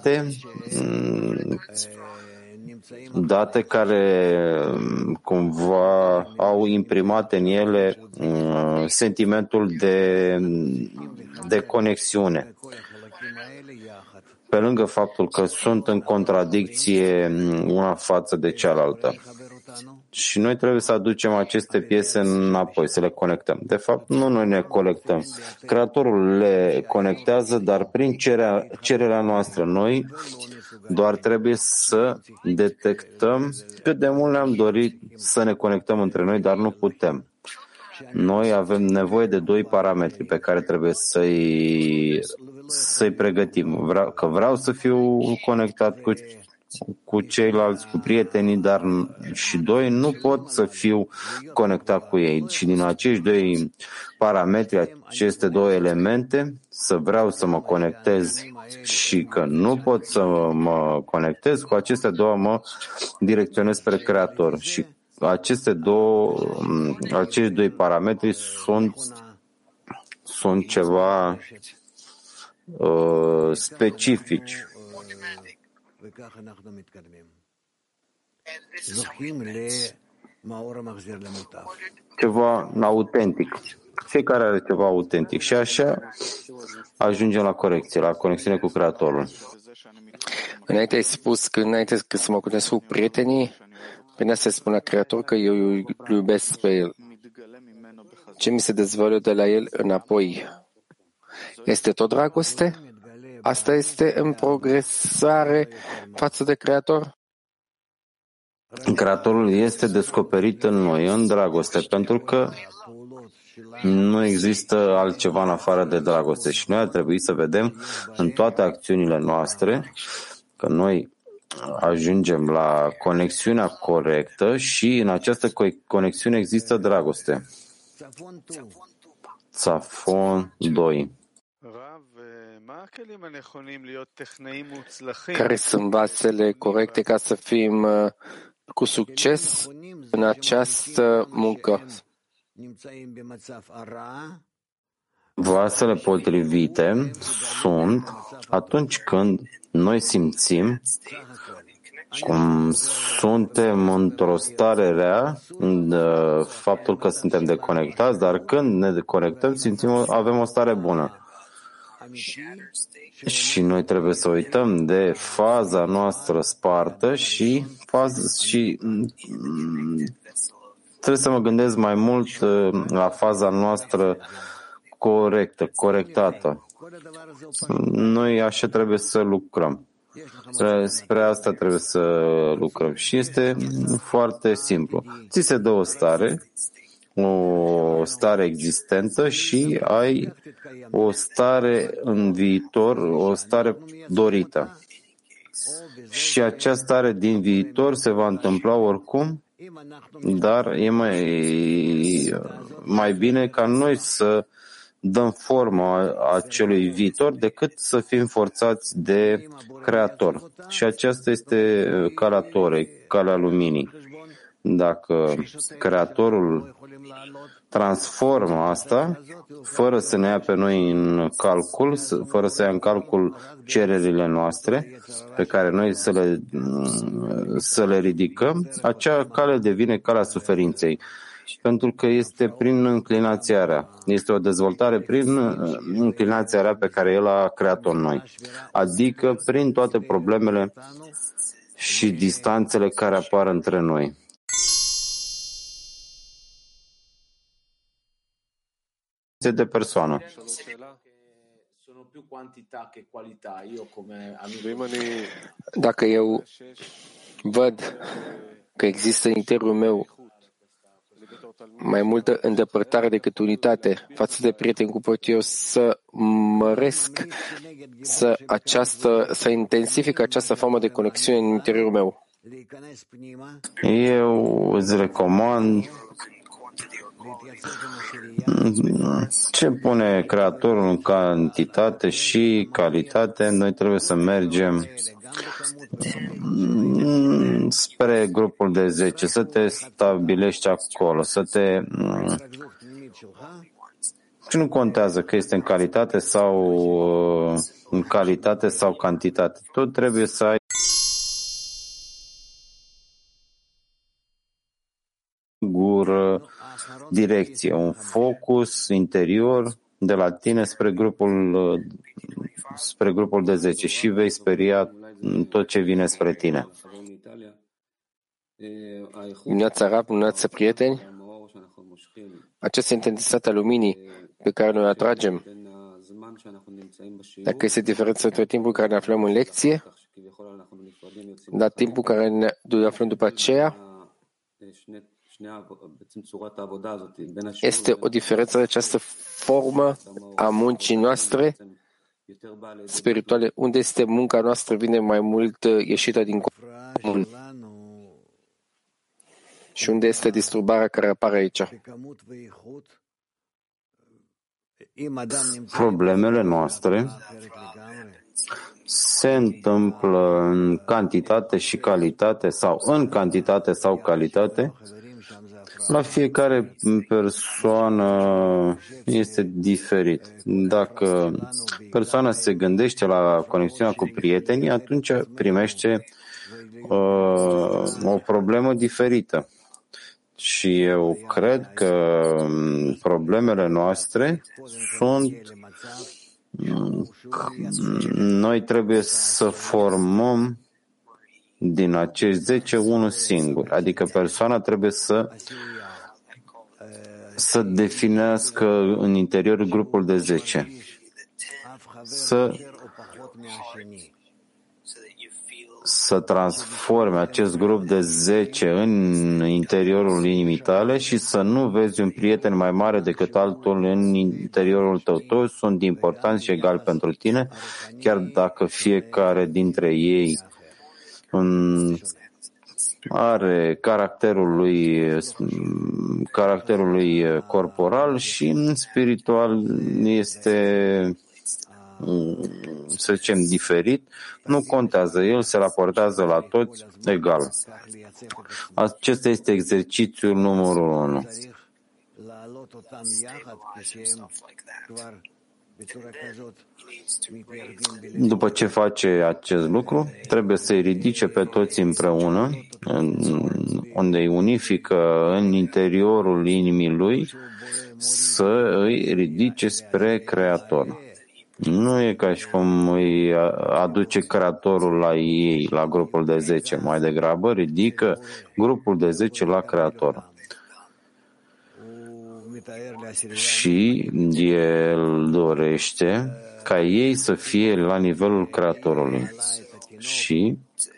date care cumva au imprimat în ele sentimentul de conexiune. Pe lângă faptul că sunt în contradicție una față de cealaltă. Și noi trebuie să aducem aceste piese înapoi, să le conectăm. De fapt, nu noi ne conectăm. Creatorul le conectează, dar prin cererea noastră. Noi doar trebuie să detectăm cât de mult ne-am dorit să ne conectăm între noi, dar nu putem. Noi avem nevoie de 2 parametri pe care trebuie să-i pregătim. Vreau să fiu conectat cu ceilalți, cu prietenii, dar și 2, nu pot să fiu conectat cu ei. Și din acești 2 parametri, aceste 2 elemente, să vreau să mă conectez și că nu pot să mă conectez, cu aceste 2 mă direcționez spre Creator. Și acești 2 parametri sunt ceva specifici. Ceva autentic. Fiecare are ceva autentic și așa ajungem la corecție, la conexiune cu Creatorul. Înainte ai spus că înainte să mă cunosc cu prietenii, prin asta spune Creator că eu îl iubesc pe el. Ce mi se dezvăluie de la el înapoi? Este tot dragoste? Asta este în progresare față de Creator? Creatorul este descoperit în noi, în dragoste, pentru că nu există altceva în afară de dragoste și noi ar trebui să vedem în toate acțiunile noastre că noi ajungem la conexiunea corectă și în această conexiune există dragoste. Safon 2. Care sunt vasele corecte ca să fim cu succes în această muncă? Vasele potrivite sunt atunci când noi simțim cum suntem într-o stare rea, faptul că suntem deconectați, dar când ne deconectăm, avem o stare bună. Și noi trebuie să uităm de faza noastră spartă și trebuie să mă gândesc mai mult la faza noastră corectată. Noi așa trebuie să lucrăm. Spre asta trebuie să lucrăm. Și este foarte simplu. Ți se dă o stare existentă și ai o stare în viitor, o stare dorită. Și această stare din viitor se va întâmpla oricum, dar e mai bine ca noi să dăm formă acelui viitor decât să fim forțați de Creator. Și aceasta este calea Torei, calea luminii. Dacă Creatorul transformă asta, fără să ne ia pe noi în calcul, fără să ia în calcul cererile noastre, pe care noi să le ridicăm, acea cale devine calea suferinței. Pentru că este prin înclinația rea. Este o dezvoltare prin înclinația rea pe care El a creat-o în noi. Adică prin toate problemele și distanțele care apar între noi. De persoană. Dacă eu văd că există în interiorul meu mai multă îndepărtare decât unitate față de prieteni, cum pot eu să măresc, să intensific această formă de conexiune în interiorul meu? Eu îți recomand ce pune Creatorul în cantitate și calitate. Noi trebuie să mergem spre grupul de 10, să te stabilești acolo, și nu contează că este în calitate sau cantitate. Tu trebuie să ai direcție, un focus interior de la tine spre grupul de 10 și vei speria tot ce vine spre tine. Dimineața Rab, dimineața prieteni, această intensitate a luminii pe care noi o atragem, dacă este diferența între timpul în care ne aflăm în lecție, dar timpul care ne aflăm după aceea, este o diferență de această formă a muncii noastre spirituale, unde este munca noastră vine mai mult ieșită din comun și unde este disturbarea care apare aici. Problemele noastre se întâmplă în cantitate și calitate sau în cantitate sau calitate. La fiecare persoană este diferit. Dacă persoana se gândește la conexiunea cu prietenii, atunci primește o problemă diferită. Și eu cred că problemele noastre sunt noi trebuie să formăm din acești 10 unul singur. Adică persoana trebuie să definească în interiorul grupul de 10. Să transforme acest grup de 10 în interiorul inimii tale și să nu vezi un prieten mai mare decât altul în interiorul tău. Toți sunt importanți și egali pentru tine, chiar dacă fiecare dintre ei are caracterul lui corporal și în spiritual este, să zicem, diferit. Nu contează, el se raportează la toți egal. Acesta este exercițiul numărul 1. După ce face acest lucru, trebuie să-i ridice pe toți împreună, unde îi unifică în interiorul inimii lui, să îi ridice spre Creator. Nu e ca și cum îi aduce Creatorul la ei, la grupul de 10. Mai degrabă ridică grupul de 10 la Creator. Și el dorește ca ei să fie la nivelul Creatorului. Și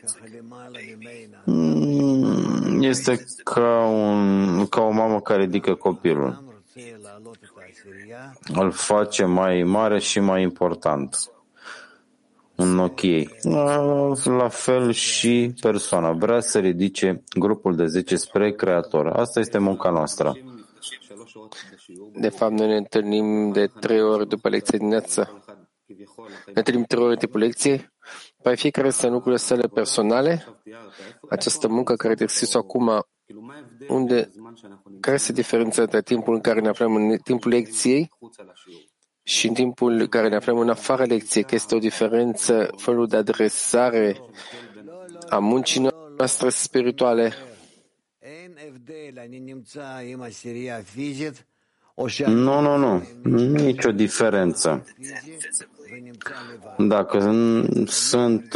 este ca o mamă care ridică copilul. Îl face mai mare și mai important în ochii ei. La fel și persoana vrea să ridice grupul de 10 spre Creator. Asta este munca noastră. De fapt, noi ne întâlnim de 3 ori după lecție dimineața. Ne întâlnim 3 ori în timpul lecției. Pe fiecare sunt lucrurile sale personale. Această muncă care te explic acum, care este diferența între timpul în care ne aflăm în timpul lecției și în timpul în care ne aflăm în afara lecției, că este o diferență, felul de adresare a muncii noastre spirituale? Nu. Nicio diferență. Dacă sunt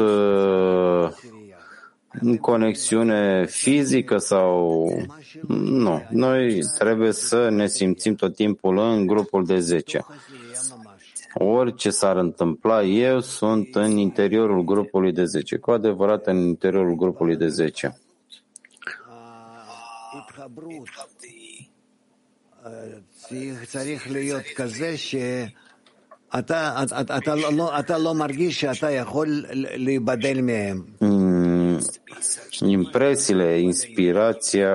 în conexiune fizică sau nu. Noi trebuie să ne simțim tot timpul în grupul de 10. Orice s-ar întâmpla, eu sunt în interiorul grupului de 10. Cu adevărat în interiorul grupului de 10. Impresiile, inspirația,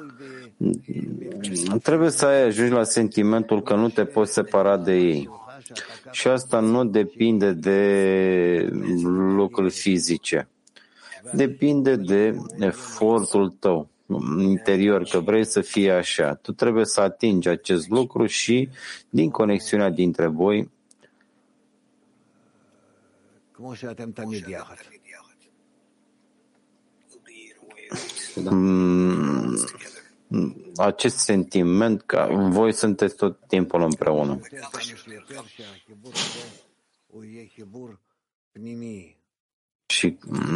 trebuie să ajungi la sentimentul că nu te poți separa de ei. Și asta nu depinde de lucruri fizice. Depinde de efortul tău interior, că vrei să fie așa. Tu trebuie să atingi acest lucru și din conexiunea dintre voi acest sentiment că voi sunteți tot timpul împreună. Și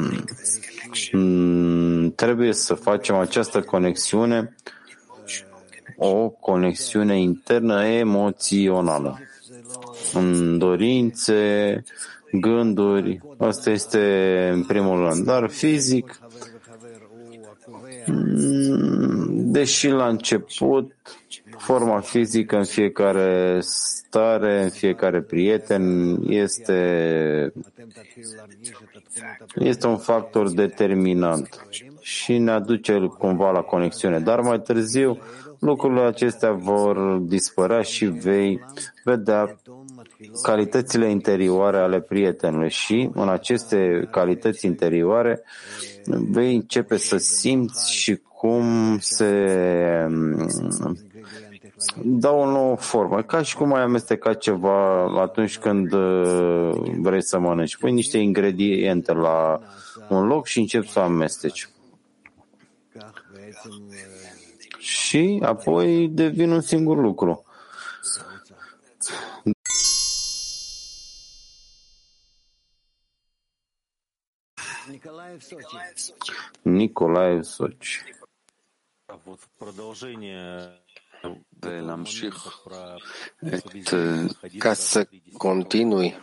trebuie să facem această conexiune, o conexiune internă emoțională. În dorințe, gânduri, asta este în primul rând, dar fizic, deși la început, forma fizică în fiecare stare, în fiecare prieten este un factor determinant și ne aduce cumva la conexiune. Dar mai târziu lucrurile acestea vor dispărea și vei vedea calitățile interioare ale prietenului și în aceste calități interioare vei începe să simți și cum se dau o nouă formă, ca și cum ai amestecat ceva atunci când vrei să mănânci. Pui niște ingrediente la un loc și începi să amesteci. Și apoi devin un singur lucru. Nicolae Soci. Ca să continui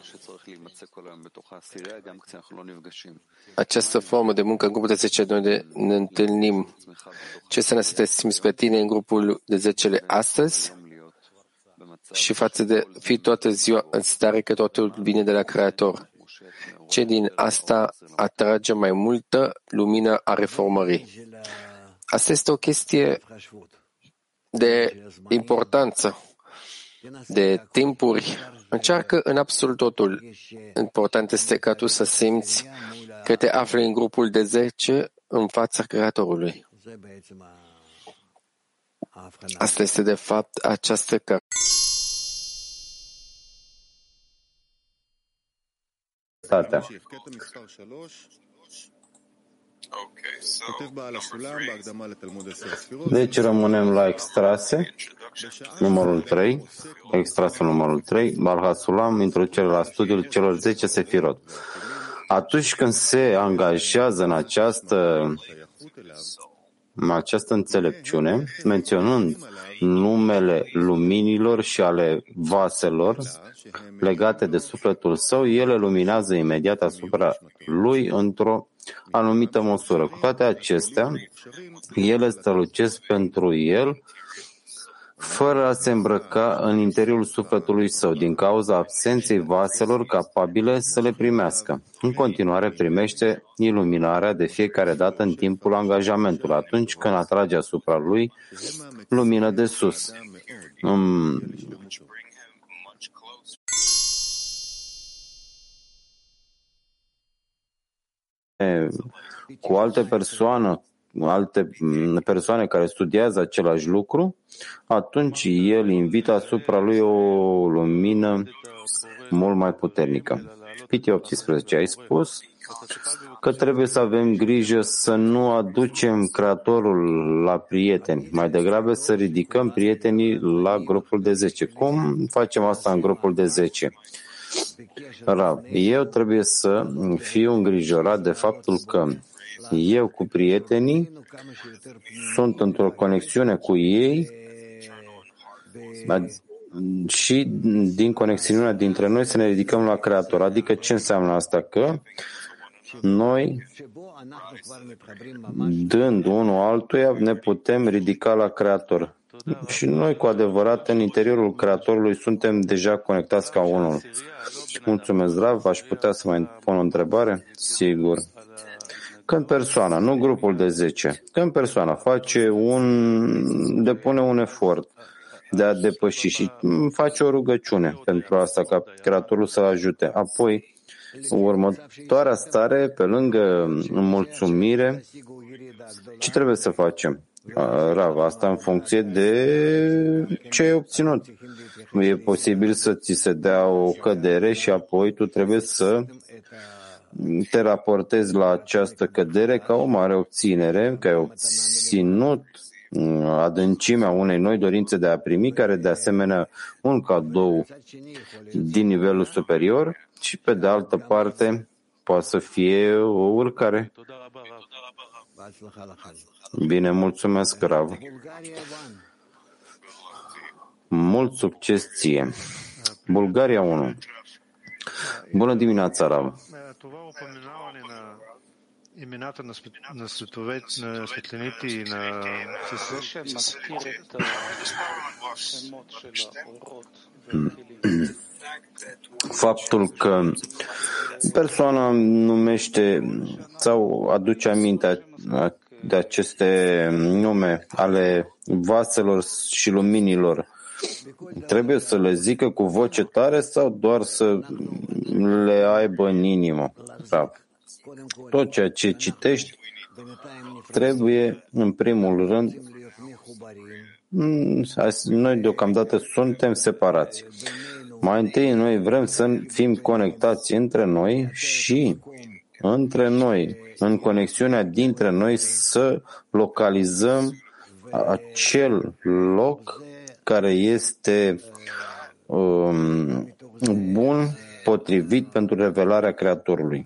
această formă de muncă în grupul de 10, noi ne întâlnim. Ce înseamnă să te simți pe tine în grupul de 10 astăzi și față de fi toată ziua în stare că totul vine de la Creator? Ce din asta atrage mai multă lumină a reformării? Asta este o chestie de importanță, de timpuri. Încearcă în absolut totul. Important este ca tu să simți că te afli în grupul de 10 în fața Creatorului. Asta este de fapt această Deci rămânem la extrase, numărul 3, extrasul numărul 3, Baal HaSulam, introducere la studiul celor 10 sefirot. Atunci când se angajează în această înțelepciune, menționând numele luminilor și ale vaselor legate de sufletul său, ele luminează imediat asupra lui într-o anumită măsură. Cu toate acestea, ele strălucesc pentru el fără a se îmbrăca în interiorul sufletului său, din cauza absenței vaselor capabile să le primească. În continuare, primește iluminarea de fiecare dată în timpul angajamentului, atunci când atrage asupra lui lumină de sus. Cu alte persoane care studiază același lucru, atunci el invită asupra lui o lumină mult mai puternică. Piti 18, ai spus că trebuie să avem grijă să nu aducem Creatorul la prieteni, mai degrabă să ridicăm prietenii la grupul de 10. Cum facem asta în grupul de 10? Rav, eu trebuie să fiu îngrijorat de faptul că eu cu prietenii sunt într-o conexiune cu ei și din conexiunea dintre noi să ne ridicăm la Creator. Adică ce înseamnă asta? Că noi, dând unul altuia, ne putem ridica la Creator. Și noi, cu adevărat, în interiorul Creatorului suntem deja conectați ca unul. Mulțumesc, Rav. Aș putea să mai pun o întrebare? Sigur. Când persoana, nu grupul de 10, când persoana depune un efort de a depăși și faci o rugăciune pentru asta, ca Creatorul să ajute. Apoi, următoarea stare, pe lângă mulțumire, ce trebuie să facem? Rav, asta în funcție de ce ai obținut. E posibil să ți se dea o cădere și apoi tu trebuie să te raportezi la această cădere ca o mare obținere, că ai obținut adâncimea unei noi dorințe de a primi, care de asemenea un cadou din nivelul superior și pe de altă parte poate să fie o urcare. Bine, mulțumesc, Rav. Mult succes ție. Bulgaria 1. Bună dimineața, Rav. имената на светлините и на Faptul că persoana numește sau aduce aminte de aceste nume ale vaselor și luminilor, trebuie să le zică cu voce tare sau doar să le aibă în inimă? Tot ceea ce citești trebuie, în primul rând, noi deocamdată suntem separați. Mai întâi noi vrem să fim conectați între noi și între noi, în conexiunea dintre noi, să localizăm acel loc care este bun, potrivit pentru revelarea Creatorului.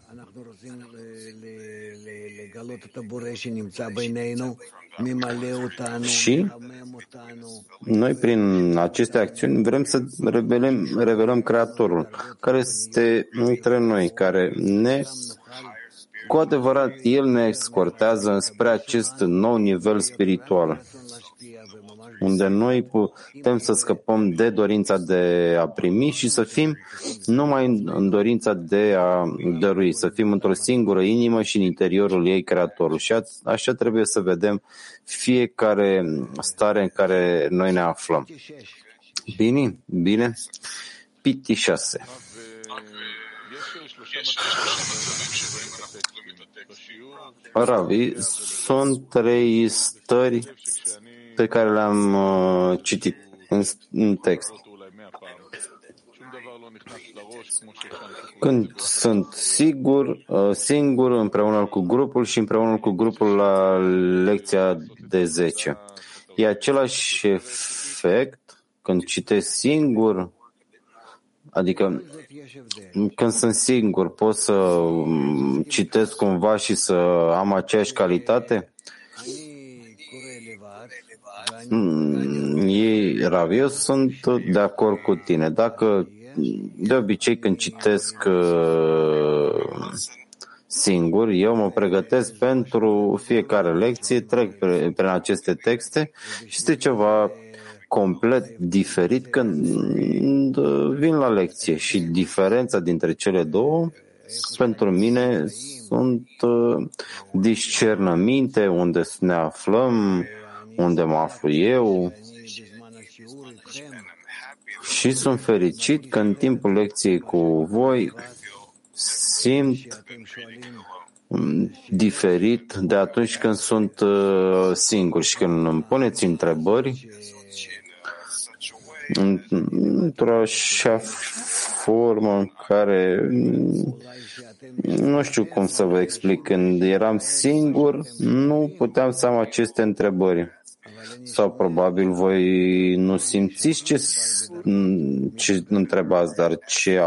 Și noi, prin aceste acțiuni, vrem să revelăm Creatorul, care este între noi, care cu adevărat, El ne escortează spre acest nou nivel spiritual, unde noi putem să scăpăm de dorința de a primi și să fim numai în dorința de a dărui, să fim într-o singură inimă și în interiorul ei Creatorul. Și așa trebuie să vedem fiecare stare în care noi ne aflăm. Bine? Bine? Piti 6. Ravi, sunt 3 stări pe care le-am citit în text. Când sunt singur împreună cu grupul și împreună cu grupul la lecția de 10. E același efect când citesc singur, adică când sunt singur pot să citesc cumva și să am aceeași calitate? Eu sunt de acord cu tine. Dacă de obicei când citesc singur, eu mă pregătesc pentru fiecare lecție, trec prin aceste texte și este ceva complet diferit când vin la lecție și diferența dintre cele două pentru mine sunt discernăminte unde ne aflăm, unde mă aflu eu și sunt fericit că în timpul lecției cu voi simt diferit de atunci când sunt singur și când îmi puneți întrebări într-o așa formă în care nu știu cum să vă explic. Când eram singur, nu puteam să am aceste întrebări. Sau probabil voi nu simțiți ce întrebați, dar ce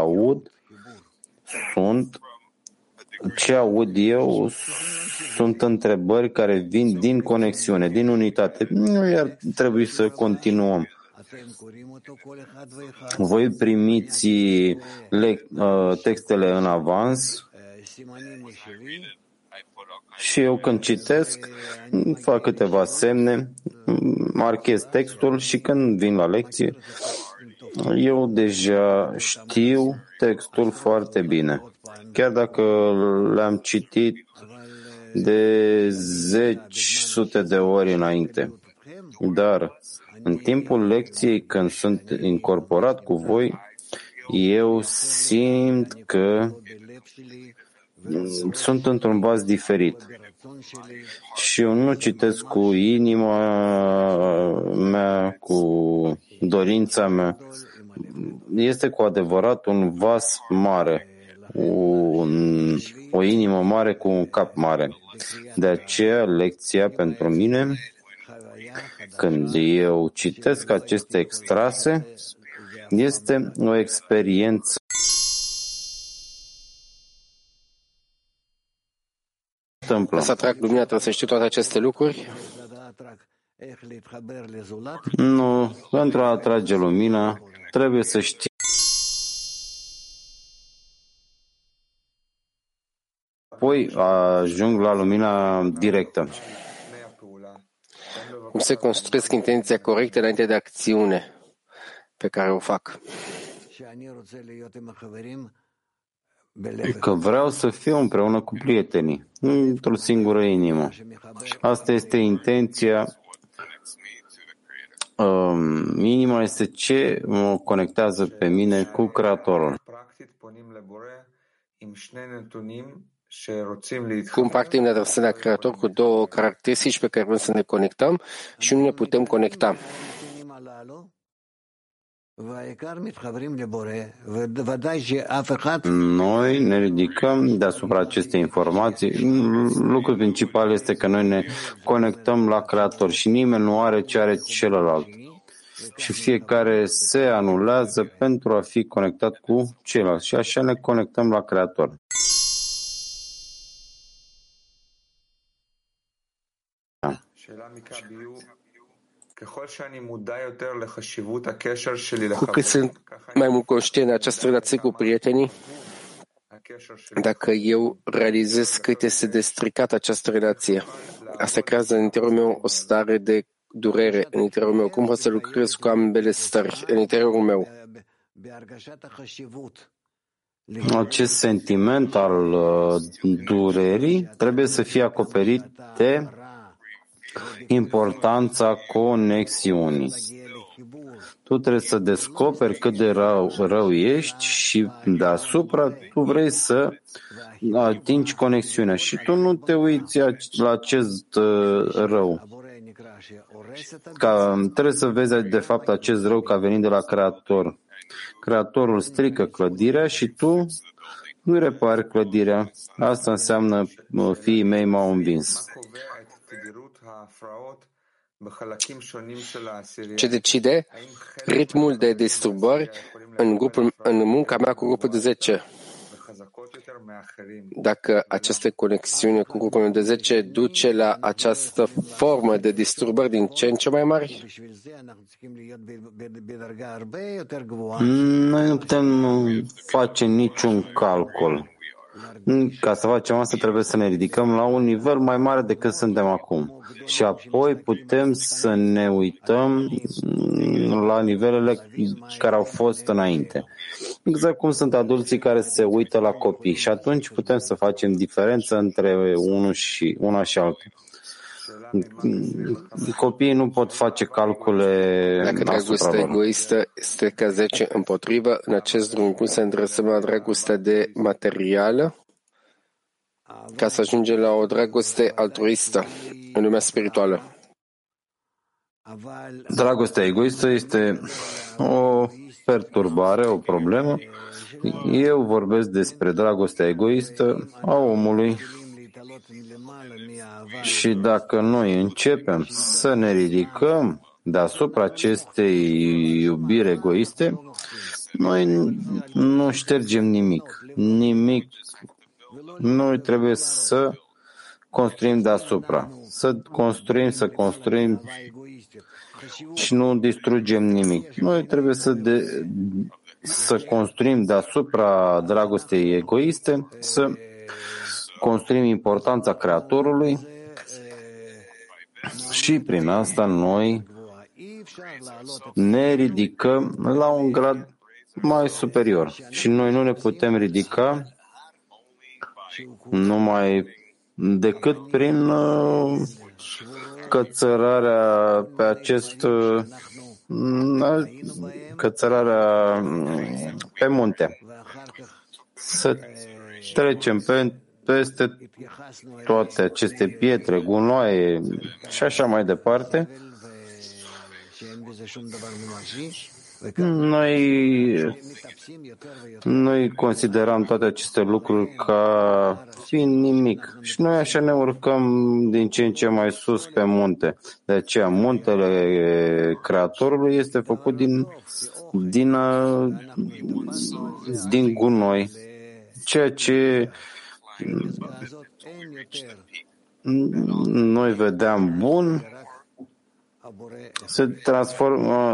aud eu sunt întrebări care vin din conexiune, din unitate. Nu ar trebui să continuăm. Voi primiți textele în avans și eu când citesc fac câteva semne, marchez textul și când vin la lecție eu deja știu textul foarte bine. Chiar dacă l-am citit de 10 sute de ori înainte. Dar În timpul lecției, când sunt incorporat cu voi, eu simt că sunt într-un vas diferit. Și eu nu citesc cu inima mea, cu dorința mea. Este cu adevărat un vas mare, o inimă mare cu un cap mare. De aceea, lecția pentru mine, când eu citesc aceste extrase, este o experiență. Să atrag lumina, trebuie să știu toate aceste lucruri? Nu, pentru a atrage lumina, trebuie să știi. Apoi ajung la lumina directă. Cum se construiesc intenția corectă înainte de acțiune pe care o fac? Că vreau să fiu împreună cu prietenii, într-o singură inimă. Asta este intenția. Inima este ce mă conectează pe mine cu Creatorul. Cum practic ne adresăm la Creator cu două caracteristici pe care vrem să ne conectăm și nu ne putem conecta. Noi ne ridicăm deasupra acestei informații. Lucrul principal este că noi ne conectăm la Creator și nimeni nu are ce are celălalt. Și fiecare se anulează pentru a fi conectat cu celălalt. Și așa ne conectăm la Creator. Cu cât sunt mai mult conștient de această relație cu prietenii, dacă eu realizez cât este de stricată această relație, asta creează în interiorul meu o stare de durere în interiorul meu. Cum pot să lucrez cu ambele stări în interiorul meu? Acest sentiment al durerii trebuie să fie acoperit de importanța conexiunii. Tu trebuie să descoperi cât de rău ești și deasupra tu vrei să atingi conexiunea și tu nu te uiți la acest rău. Trebuie să vezi de fapt acest rău ca venind de la Creator. Creatorul strică clădirea și tu nu repari clădirea. Asta înseamnă fiii mei m-au învins. Ce decide? Ritmul de disturbări în munca mea cu grupul de 10. Dacă această conexiune cu grupul de 10 duce la această formă de disturbări din ce în ce mai mari? Noi nu putem face niciun calcul. Ca să facem asta trebuie să ne ridicăm la un nivel mai mare decât suntem acum. Și apoi putem să ne uităm la nivelele care au fost înainte. Exact cum sunt adulții care se uită la copii. Și atunci putem să facem diferență între una și altul. Copiii nu pot face calcule. Dacă dragostea egoistă este ca 10 împotrivă, în acest drum cum să îndrăsăm la dragostea de materială ca să ajungem la o dragoste altruistă în lumea spirituală. Dragostea egoistă este o perturbare, o problemă. Eu vorbesc despre dragostea egoistă a omului. Și dacă noi începem să ne ridicăm deasupra acestei iubiri egoiste, noi nu ștergem nimic. Noi trebuie să construim deasupra. Să construim și nu distrugem nimic. Noi trebuie să construim deasupra dragostei egoiste, să construim importanța Creatorului și prin asta noi ne ridicăm la un grad mai superior. Și noi nu ne putem ridica numai decât prin cățărarea pe cățărarea pe munte. Să trecem peste toate aceste pietre, gunoaie și așa mai departe. Noi considerăm toate aceste lucruri ca fiind nimic și noi așa ne urcăm din ce în ce mai sus pe munte. De aceea muntele Creatorului este făcut din gunoi, ceea ce noi vedeam bun se transformă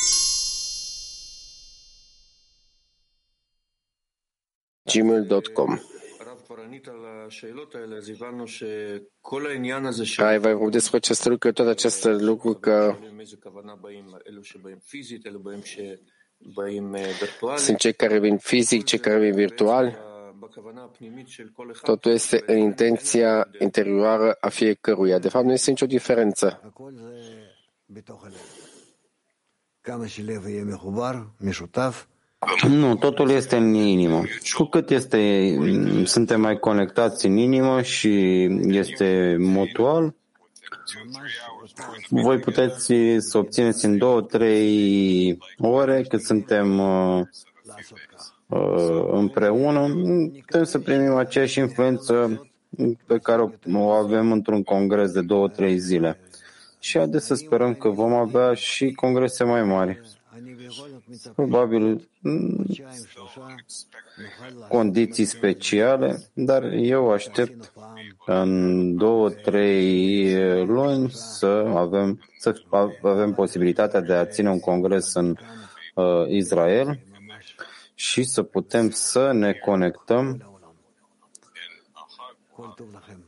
gmail.com. Ai vorbit despre aceste lucruri, toate aceste lucruri, că sunt cei care vin fizic, cei care vin virtual. Totul este în intenția interioară a fiecăruia. De fapt, nu este nicio diferență. Nu, totul este în inimă. Cu cât suntem mai conectați în inimă și este mutual, voi puteți să obțineți în 2-3 ore cât suntem împreună, putem să primim aceeași influență pe care o avem într-un congres de 2-3 zile. Și haideți să sperăm că vom avea și congrese mai mari. Probabil condiții speciale, dar eu aștept în 2-3 luni să avem posibilitatea de a ține un congres în Israel și să putem să ne conectăm